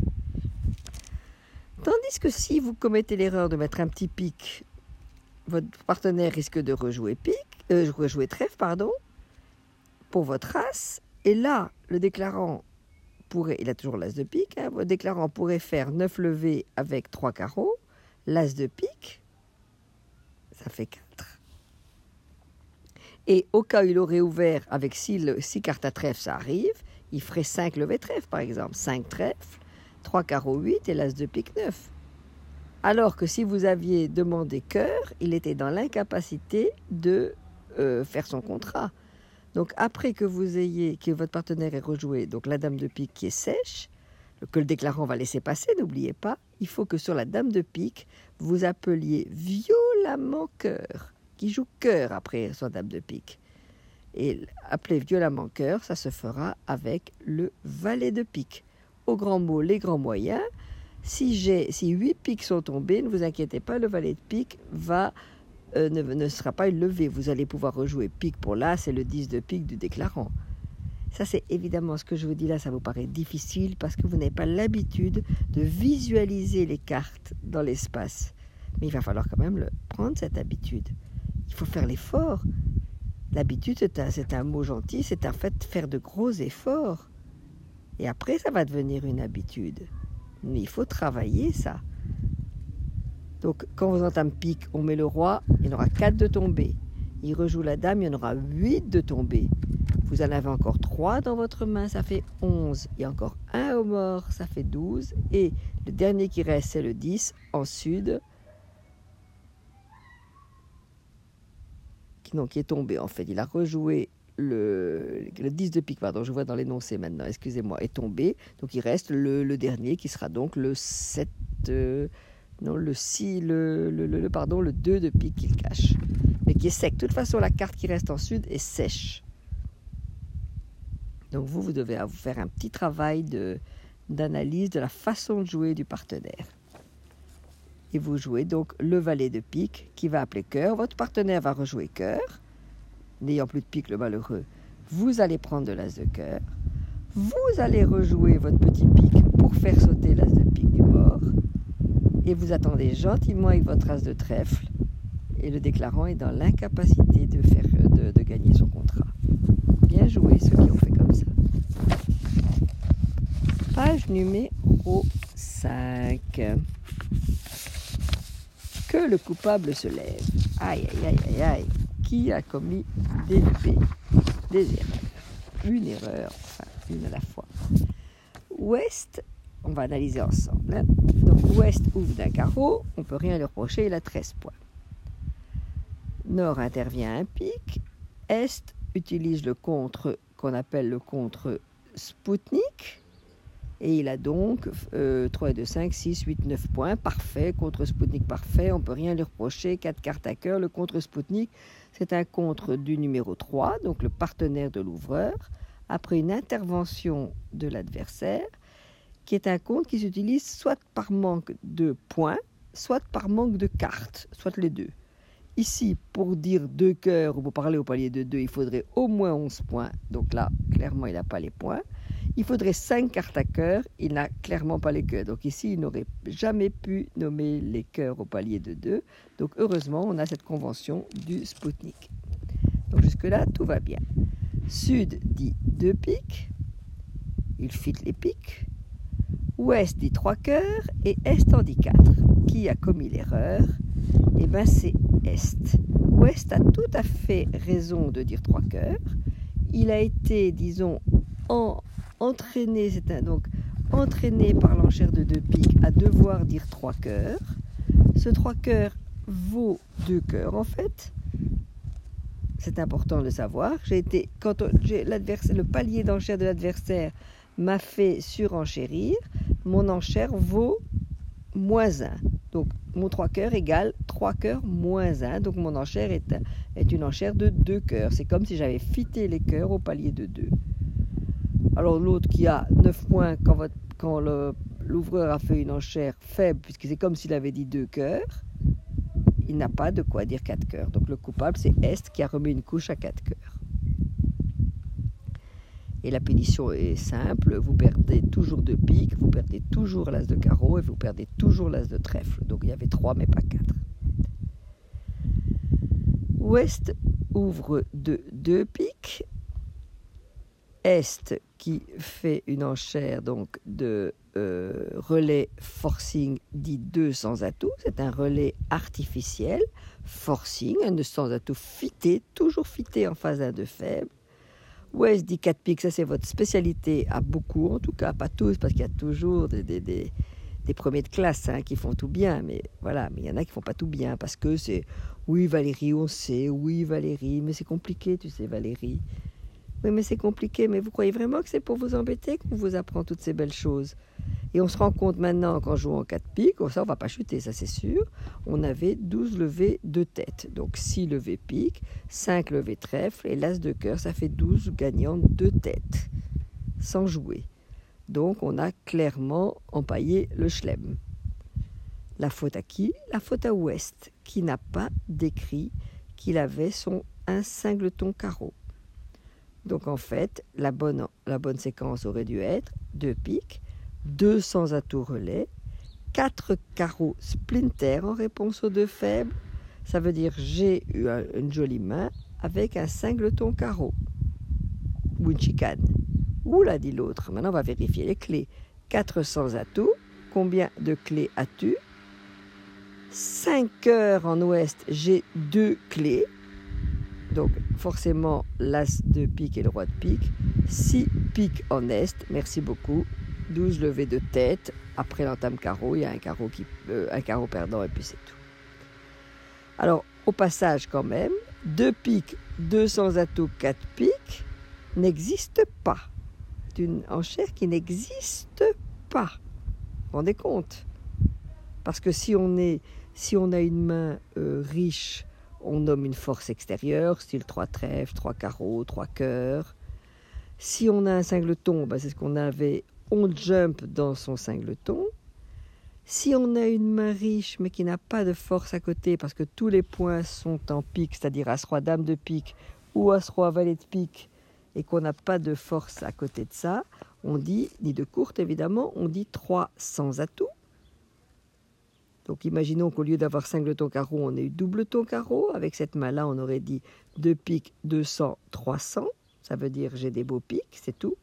Tandis que si vous commettez l'erreur de mettre un petit pique, votre partenaire risque de rejouer trèfle, pour votre as. Et là, le déclarant il a toujours l'as de pique, votre déclarant pourrait faire 9 levées avec 3 carreaux. L'as de pique, ça fait 4. Et au cas où il aurait ouvert avec 6 cartes à trèfle, ça arrive, il ferait 5 levées trèfle, par exemple. 5 trèfles, 3 carreaux 8 et l'as de pique 9. Alors que si vous aviez demandé cœur, il était dans l'incapacité de faire son contrat. Donc après que votre partenaire ait rejoué donc la dame de pique qui est sèche, que le déclarant va laisser passer, n'oubliez pas, il faut que sur la dame de pique, vous appeliez violemment cœur, qui joue cœur après son dame de pique. Et appeler violemment cœur, ça se fera avec le valet de pique. Au grand mot, les grands moyens, si 8 piques sont tombées, ne vous inquiétez pas, le valet de pique ne sera pas une levée. Vous allez pouvoir rejouer pique pour l'as et le 10 de pique du déclarant. Ça, c'est évidemment ce que je vous dis là, ça vous paraît difficile parce que vous n'avez pas l'habitude de visualiser les cartes dans l'espace. Mais il va falloir quand même prendre cette habitude. Il faut faire l'effort. L'habitude, c'est un mot gentil, c'est en fait faire de gros efforts. Et après, ça va devenir une habitude. Mais il faut travailler ça. Donc, quand vous entendez pique, on met le roi, il y en aura 4 de tombées. Il rejoue la dame, il y en aura 8 de tombées. Vous en avez encore 3 dans votre main, ça fait 11. Il y a encore un au mort, ça fait 12. Et le dernier qui reste, c'est le 10 en sud. Qui est tombé en fait. Il a rejoué le 10 de pique, pardon, je vois dans l'énoncé maintenant, excusez-moi, est tombé. Donc il reste le dernier qui sera donc le 7, le 2 de pique qu'il cache. Mais qui est sec. De toute façon, la carte qui reste en sud est sèche. Donc vous devez faire un petit travail d'analyse de la façon de jouer du partenaire. Et vous jouez donc le valet de pique qui va appeler cœur. Votre partenaire va rejouer cœur. N'ayant plus de pique, le malheureux, vous allez prendre de l'as de cœur. Vous allez rejouer votre petit pique pour faire sauter l'as de pique du bord. Et vous attendez gentiment avec votre as de trèfle. Et le déclarant est dans l'incapacité de gagner son contrat. Bien joué ceux qui ont fait comme ça. Page numéro 5. Que le coupable se lève. Aïe, aïe, aïe, aïe, aïe. Qui a commis des erreurs? Une erreur, enfin, une à la fois. Ouest, on va analyser ensemble. Hein. Donc, Ouest ouvre d'un carreau, on ne peut rien lui reprocher, il a 13 points. Nord intervient à un pic. Est utilise le contre qu'on appelle le contre Spoutnik. Et il a donc 3 et 2, 5, 6, 8, 9 points. Parfait, contre Spoutnik parfait, on ne peut rien lui reprocher. 4 cartes à cœur. Le contre Spoutnik, c'est un contre du numéro 3, donc le partenaire de l'ouvreur, après une intervention de l'adversaire, qui est un contre qui s'utilise soit par manque de points, soit par manque de cartes, soit les deux. Ici, pour dire 2 cœurs ou pour parler au palier de 2, il faudrait au moins 11 points. Donc là, clairement, il n'a pas les points. Il faudrait 5 cartes à cœur, il n'a clairement pas les cœurs. Donc ici, il n'aurait jamais pu nommer les cœurs au palier de 2. Donc heureusement, on a cette convention du Spoutnik. Donc jusque-là, tout va bien. Sud dit 2 piques, il fitte les piques. Ouest dit 3 cœurs et Est en dit 4. Qui a commis l'erreur? Eh bien c'est Est. Ouest a tout à fait raison de dire 3 cœurs. Il a été, disons, entraîné, entraîné par l'enchère de 2 piques à devoir dire 3 cœurs. Ce 3 cœurs vaut 2 cœurs en fait. C'est important de le savoir. Le palier d'enchère de l'adversaire m'a fait surenchérir, mon enchère vaut moins 1. Donc mon 3 cœurs égale 3 cœurs moins 1. Donc mon enchère est une enchère de 2 cœurs. C'est comme si j'avais fité les cœurs au palier de 2. Alors l'autre qui a 9 points quand l'ouvreur a fait une enchère faible, puisque c'est comme s'il avait dit 2 cœurs, il n'a pas de quoi dire 4 cœurs. Donc le coupable, c'est Est qui a remis une couche à 4 cœurs. Et la punition est simple, vous perdez toujours 2 piques, vous perdez toujours l'as de carreau et vous perdez toujours l'as de trèfle. Donc il y avait 3 mais pas 4. Ouest ouvre de 2 piques. Est qui fait une enchère donc de relais forcing dit 2 sans atout. C'est un relais artificiel, forcing, un sans atout fité, toujours fité en phase 1 de faible. Ouest dit 4 piques, ça c'est votre spécialité à beaucoup, en tout cas pas tous, parce qu'il y a toujours des premiers de classe qui font tout bien, mais voilà, mais il y en a qui font pas tout bien, parce que c'est, oui Valérie, on sait, oui Valérie, mais c'est compliqué, tu sais Valérie. Oui, mais c'est compliqué, mais vous croyez vraiment que c'est pour vous embêter qu'on vous apprend toutes ces belles choses? Et on se rend compte maintenant qu'en jouant en 4 piques, ça on va pas chuter, ça c'est sûr, on avait 12 levées de tête. Donc 6 levées pique, 5 levées trèfle et l'as de cœur, ça fait 12 gagnants de tête, sans jouer. Donc on a clairement empaillé le chelem. La faute à qui? La faute à Ouest, qui n'a pas décrit qu'il avait un singleton carreau. Donc en fait, la bonne séquence aurait dû être 2 piques, 2 sans atout relais, 4 carreaux splinter en réponse aux 2 faibles. Ça veut dire j'ai eu une jolie main avec un singleton carreau ou une chicane. Oula, dit l'autre. Maintenant, on va vérifier les clés. 4 sans atout. Combien de clés as-tu? 5 cœurs en ouest, j'ai 2 clés. Donc forcément l'as de pique et le roi de pique. 6 piques en est, merci beaucoup. 12 levées de tête. Après l'entame carreau, il y a un carreau perdant et puis c'est tout. Alors au passage quand même, 2 piques, 2 sans atout, 4 piques n'existe pas. C'est une enchère qui n'existe pas. Vous vous rendez compte? Parce que si on a une main riche, on nomme une force extérieure, style 3 trèfles, 3 carreaux, 3 cœurs. Si on a un singleton, c'est ce qu'on avait, on jump dans son singleton. Si on a une main riche, mais qui n'a pas de force à côté, parce que tous les points sont en pique, c'est-à-dire As-Roi Dame de pique ou As-Roi Valet de pique, et qu'on n'a pas de force à côté de ça, on dit, ni de courte évidemment, on dit 3 sans atout. Donc imaginons qu'au lieu d'avoir singleton carreau, on ait eu doubleton carreau. Avec cette main-là, on aurait dit 2 piques, 200, 300. Ça veut dire j'ai des beaux piques, c'est tout.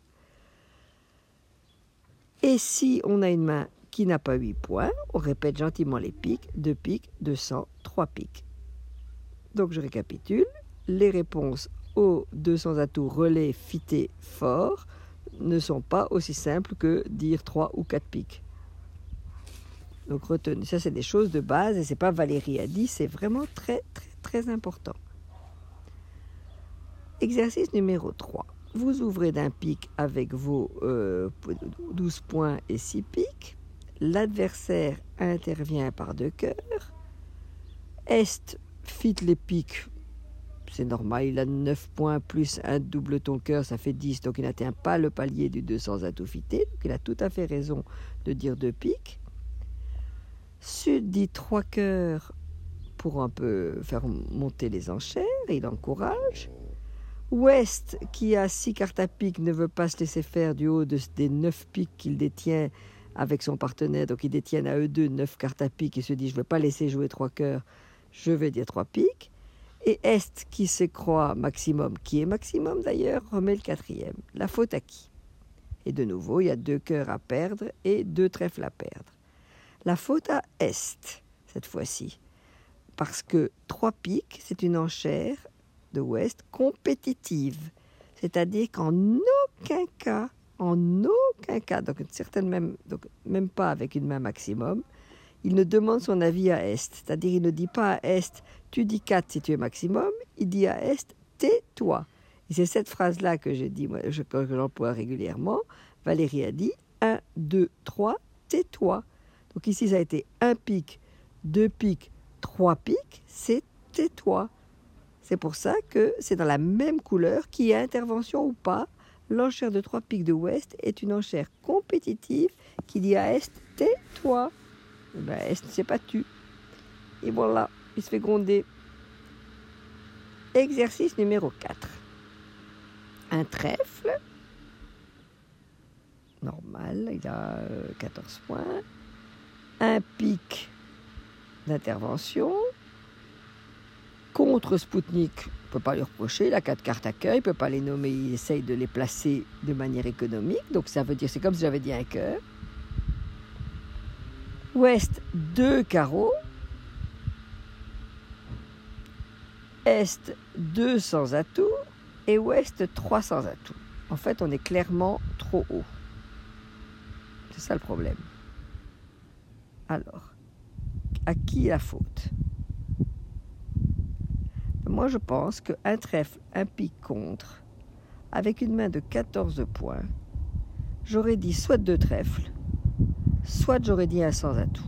Et si on a une main qui n'a pas 8 points, on répète gentiment les piques, 2 piques, 200, 3 piques. Donc je récapitule. Les réponses aux 200 atouts relais, fité, fort ne sont pas aussi simples que dire 3 ou 4 piques. Donc retenez, ça c'est des choses de base et c'est pas Valérie a dit, c'est vraiment très très très important. Exercice numéro 3. Vous ouvrez d'un pic avec vos 12 points et 6 piques. L'adversaire intervient par 2 cœurs. Est fitte les piques. C'est normal, il a 9 points plus un doubleton cœur, ça fait 10. Donc il n'atteint pas le palier du 200 atout fité. Donc il a tout à fait raison de dire 2 piques. Sud dit 3 cœurs pour un peu faire monter les enchères, il encourage. Ouest, qui a 6 cartes à pique, ne veut pas se laisser faire du haut des 9 piques qu'il détient avec son partenaire. Donc ils détiennent à eux deux 9 cartes à pique. Il se dit, je ne vais pas laisser jouer 3 cœurs, je vais dire 3 piques. Et Est qui se croit maximum, qui est maximum d'ailleurs, remet le quatrième. La faute à qui? Et de nouveau, il y a 2 cœurs à perdre et 2 trèfles à perdre. La faute à Est, cette fois-ci. Parce que 3 piques, c'est une enchère de Ouest compétitive. C'est-à-dire qu'en aucun cas, donc même pas avec une main maximum, il ne demande son avis à Est. C'est-à-dire il ne dit pas à Est, tu dis 4 si tu es maximum, il dit à Est, tais-toi. Et c'est cette phrase-là que j'ai dit, que j'emploie régulièrement. Valérie a dit 1, 2, 3, tais-toi. Donc ici, ça a été 1 pique, 2 piques, 3 piques, c'est tais-toi. C'est pour ça que c'est dans la même couleur, qu'il y ait intervention ou pas. L'enchère de 3 piques de Ouest est une enchère compétitive qui dit à Est, tais-toi. Ben, Est ne s'est pas tu. Et voilà, il se fait gronder. Exercice numéro 4. Un trèfle, normal, il a 14 points. Un pic d'intervention. Contre Spoutnik, on ne peut pas lui reprocher, il a 4 cartes à cœur, il ne peut pas les nommer, il essaye de les placer de manière économique. Donc ça veut dire, c'est comme si j'avais dit un cœur. Ouest, 2 carreaux. Est, 2 sans atout. Et Ouest, 3 sans atout. En fait, on est clairement trop haut. C'est ça le problème. Alors, à qui la faute? Moi, je pense qu'un trèfle, un pique contre, avec une main de 14 points, j'aurais dit soit 2 trèfles, soit j'aurais dit un sans atout.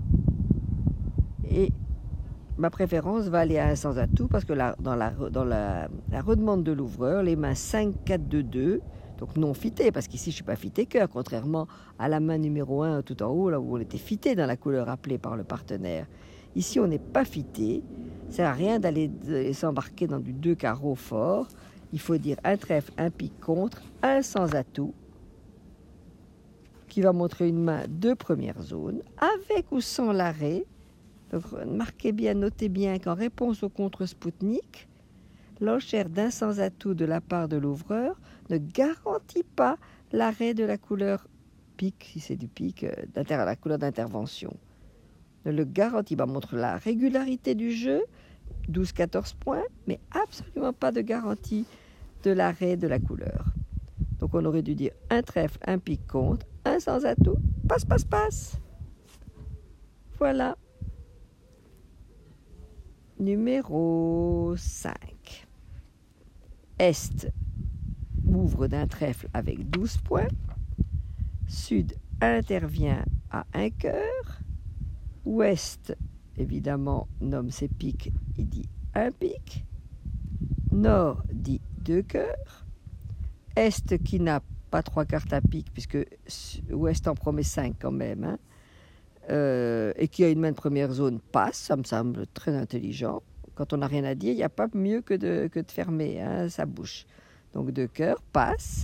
Et ma préférence va aller à un sans atout parce que dans la redemande de l'ouvreur, les mains 5, 4, 2, 2, donc non fitées, parce qu'ici je ne suis pas fité cœur, contrairement à la main numéro 1 tout en haut, là où on était fité dans la couleur appelée par le partenaire. Ici, on n'est pas fité. Ça ne sert à rien d'aller s'embarquer dans du 2 carreaux fort. Il faut dire un trèfle, un pique contre, un sans atout, qui va montrer une main de première zone, avec ou sans l'arrêt. Donc, marquez bien, notez bien qu'en réponse au contre Spoutnik, l'enchère d'un sans atout de la part de l'ouvreur ne garantit pas l'arrêt de la couleur pique, si c'est du pique, la couleur d'intervention. Ne le garantit pas, montre la régularité du jeu, 12-14 points, mais absolument pas de garantie de l'arrêt de la couleur. Donc on aurait dû dire un trèfle, un pique contre, un sans atout, passe, passe, passe. Voilà. Numéro 5. Est ouvre d'un trèfle avec 12 points. Sud intervient à un cœur. Ouest, évidemment, nomme ses piques, il dit un pique. Nord dit 2 cœurs. Est, qui n'a pas 3 cartes à pique, puisque Ouest en promet 5 quand même, hein, et qui a une main de première zone, passe, ça me semble très intelligent. Quand on n'a rien à dire, il n'y a pas mieux que de fermer sa bouche. Donc 2 cœurs, passe.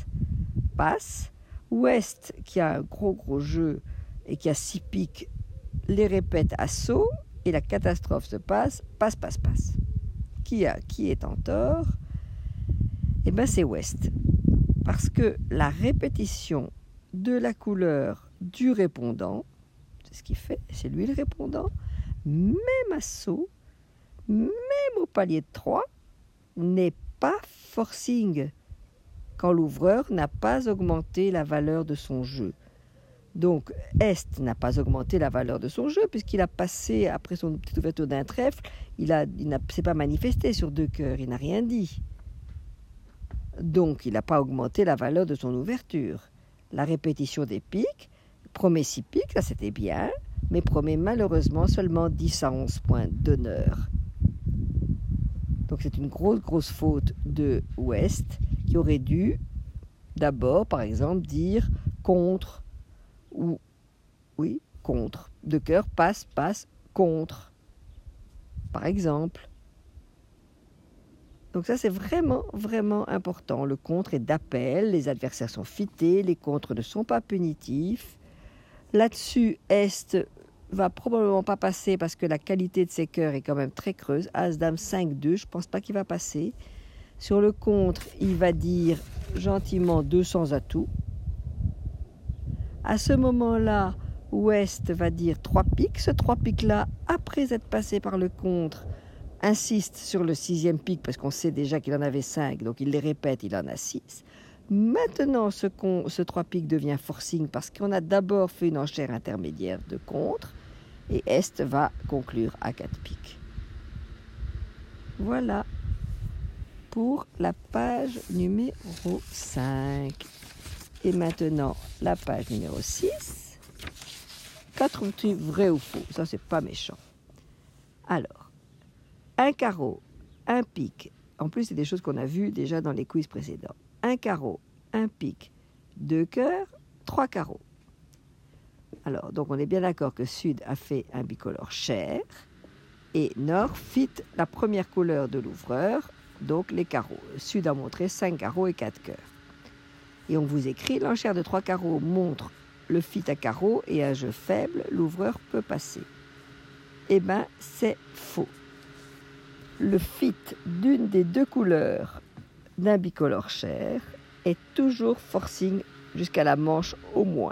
Ouest, qui a un gros jeu et qui a 6 piques, les répète à saut, et la catastrophe se passe. Qui est en tort? Eh bien, c'est Ouest. Parce que la répétition de la couleur du répondant, c'est ce qu'il fait, c'est lui le répondant, même à saut, même au palier de 3, n'est pas forcing quand l'ouvreur n'a pas augmenté la valeur de son jeu. Donc, Est n'a pas augmenté la valeur de son jeu puisqu'il a passé, après son petite ouverture d'un trèfle, il ne s'est pas manifesté sur 2 cœurs, il n'a rien dit. Donc, il n'a pas augmenté la valeur de son ouverture. La répétition des piques promet 6 piques, ça c'était bien, mais promet malheureusement seulement 10 à 11 points d'honneur. Donc, c'est une grosse faute de Ouest qui aurait dû d'abord, par exemple, dire contre. Ou, oui, contre. 2 cœurs, passe, contre. Par exemple. Donc ça, c'est vraiment important. Le contre est d'appel, les adversaires sont fités, les contres ne sont pas punitifs. Là-dessus, Est va probablement pas passer parce que la qualité de ses cœurs est quand même très creuse. As, dame, 5, 2, je pense pas qu'il va passer. Sur le contre, il va dire gentiment 200 atouts. À ce moment-là, Ouest va dire 3 piques. Ce 3 piques-là, après être passé par le contre, insiste sur le 6e pique parce qu'on sait déjà qu'il en avait 5, donc il les répète, il en a 6. Maintenant, ce 3 piques devient forcing parce qu'on a d'abord fait une enchère intermédiaire de contre et Est va conclure à 4 piques. Voilà pour la page numéro 5. Et maintenant, la page numéro 6. Qu'as-tu vrai ou faux? Ça, c'est pas méchant. Alors, un carreau, un pique. En plus, c'est des choses qu'on a vues déjà dans les quiz précédents. Un carreau, un pique, 2 cœurs, 3 carreaux. Alors, donc on est bien d'accord que Sud a fait un bicolore cher et Nord fit la première couleur de l'ouvreur, donc les carreaux. Sud a montré 5 carreaux et 4 cœurs. Et on vous écrit, l'enchère de 3 carreaux montre le fit à carreaux et un jeu faible, l'ouvreur peut passer. Eh bien, c'est faux. Le fit d'une des 2 couleurs d'un bicolore cher est toujours forcing jusqu'à la manche au moins.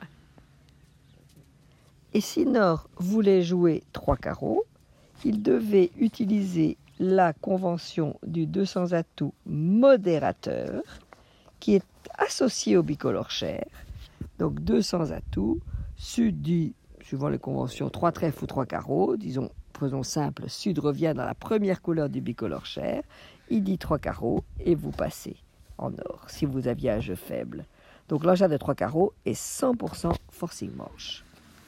Et si Nord voulait jouer 3 carreaux, il devait utiliser la convention du 200 atouts modérateur qui est associé au bicolore cher. Donc 200 atouts, Sud dit, suivant les conventions, 3 trèfles ou 3 carreaux, disons, faisons simple, Sud revient dans la première couleur du bicolore cher, il dit 3 carreaux et vous passez en or, si vous aviez un jeu faible. Donc l'enchère de 3 carreaux est 100% forcing manche.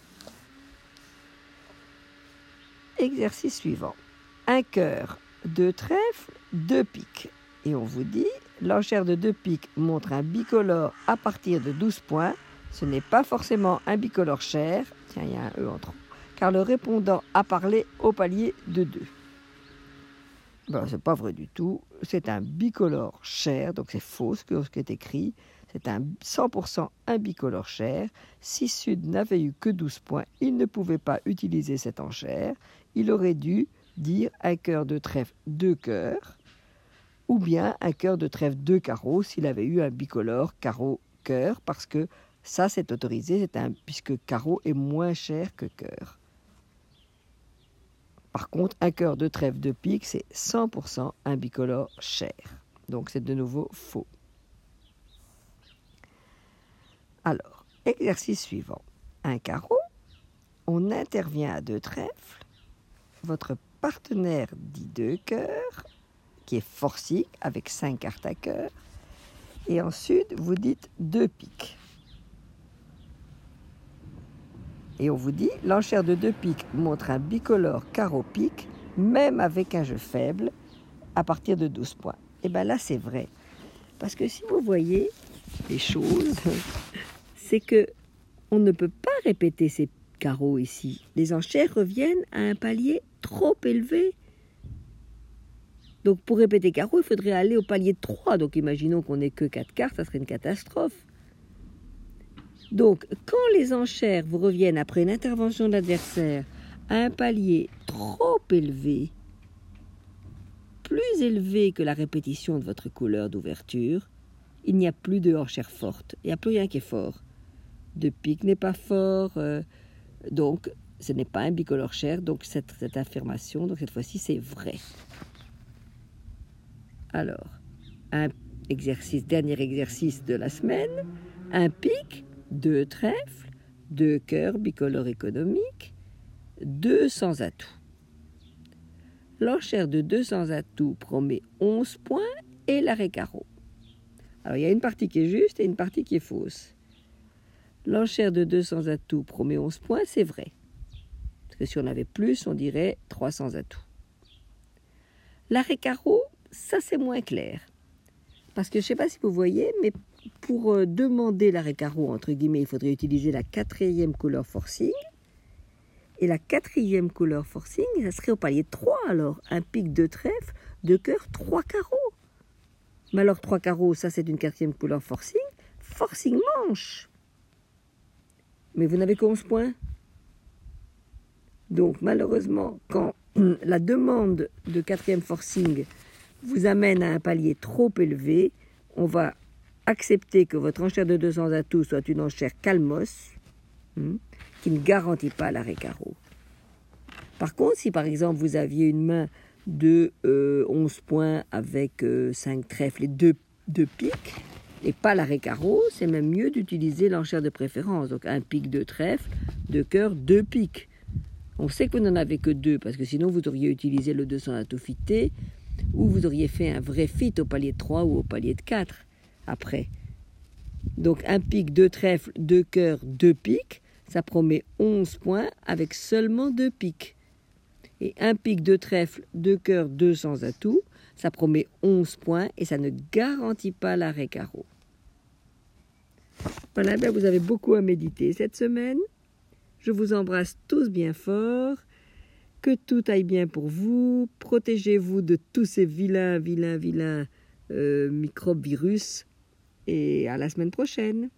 Exercice suivant. Un cœur, 2 trèfles, 2 piques. Et on vous dit, l'enchère de 2 piques montre un bicolore à partir de 12 points. Ce n'est pas forcément un bicolore cher. Tiens, il y a un E en trop. Car le répondant a parlé au palier de 2. Ben, c'est pas vrai du tout. C'est un bicolore cher, donc c'est faux ce qui est écrit. C'est 100% un bicolore cher. Si Sud n'avait eu que 12 points, il ne pouvait pas utiliser cette enchère. Il aurait dû dire un cœur de trèfle 2 cœurs, ou bien un cœur de trèfle 2 carreaux s'il avait eu un bicolore carreau-cœur, parce que ça c'est autorisé, puisque carreau est moins cher que cœur. Par contre, un cœur de trèfle 2 pique, c'est 100% un bicolore cher. Donc c'est de nouveau faux. Alors, exercice suivant. Un carreau, on intervient à 2 trèfles, votre partenaire dit 2 cœurs, qui est forcing avec 5 cartes à cœur, et ensuite vous dites 2 piques. Et on vous dit, l'enchère de 2 piques montre un bicolore carreau-pique, même avec un jeu faible, à partir de 12 points. Et bien là, c'est vrai. Parce que si vous voyez les choses, c'est que on ne peut pas répéter ces carreaux ici. Les enchères reviennent à un palier trop élevé. Donc pour répéter carreau, il faudrait aller au palier 3. Donc imaginons qu'on n'ait que 4 cartes, ça serait une catastrophe. Donc quand les enchères vous reviennent après une intervention de l'adversaire à un palier trop élevé, plus élevé que la répétition de votre couleur d'ouverture, il n'y a plus de enchères fortes. Il n'y a plus rien qui est fort. De pique n'est pas fort, donc ce n'est pas un bicolore cher, donc cette affirmation, donc cette fois-ci, c'est vrai. Alors, dernier exercice de la semaine, un pique, 2 trèfles, 2 cœurs bicolore économique, 200 atouts. L'enchère de 200 atouts promet 11 points et l'arrêt carreau. Alors, il y a une partie qui est juste et une partie qui est fausse. L'enchère de 200 atouts promet 11 points, c'est vrai. Parce que si on avait plus, on dirait 300 atouts. L'arrêt carreau, ça c'est moins clair. Parce que je ne sais pas si vous voyez, mais pour demander l'arrêt carreau, entre guillemets, il faudrait utiliser la 4e couleur forcing. Et la 4e couleur forcing, ça serait au palier 3 alors. Un pique, 2 trèfles, 2 cœurs, 3 carreaux. Mais alors 3 carreaux, ça c'est une 4e couleur forcing. Forcing manche. Mais vous n'avez que 11 points. Donc malheureusement, quand la demande de quatrième forcing vous amène à un palier trop élevé, on va accepter que votre enchère de 200 atouts soit une enchère calmos, qui ne garantit pas l'arrêt carreau. Par contre, si par exemple vous aviez une main de 11 points avec 5 trèfles et 2 piques, et pas l'arrêt carreau, c'est même mieux d'utiliser l'enchère de préférence. Donc un pique, 2 trèfles, 2 cœurs, 2 piques. On sait que vous n'en avez que 2, parce que sinon vous auriez utilisé le 200 atouts fité, ou vous auriez fait un vrai fit au palier de 3 ou au palier de 4 après. Donc un pique, 2 trèfles, 2 cœurs, 2 piques, ça promet 11 points avec seulement 2 piques. Et un pique, 2 trèfles, 2 cœurs, 200 atouts, ça promet 11 points et ça ne garantit pas l'arrêt carreau. Voilà, bien vous avez beaucoup à méditer cette semaine. Je vous embrasse tous bien fort. Que tout aille bien pour vous. Protégez-vous de tous ces vilains microbes, virus. Et à la semaine prochaine.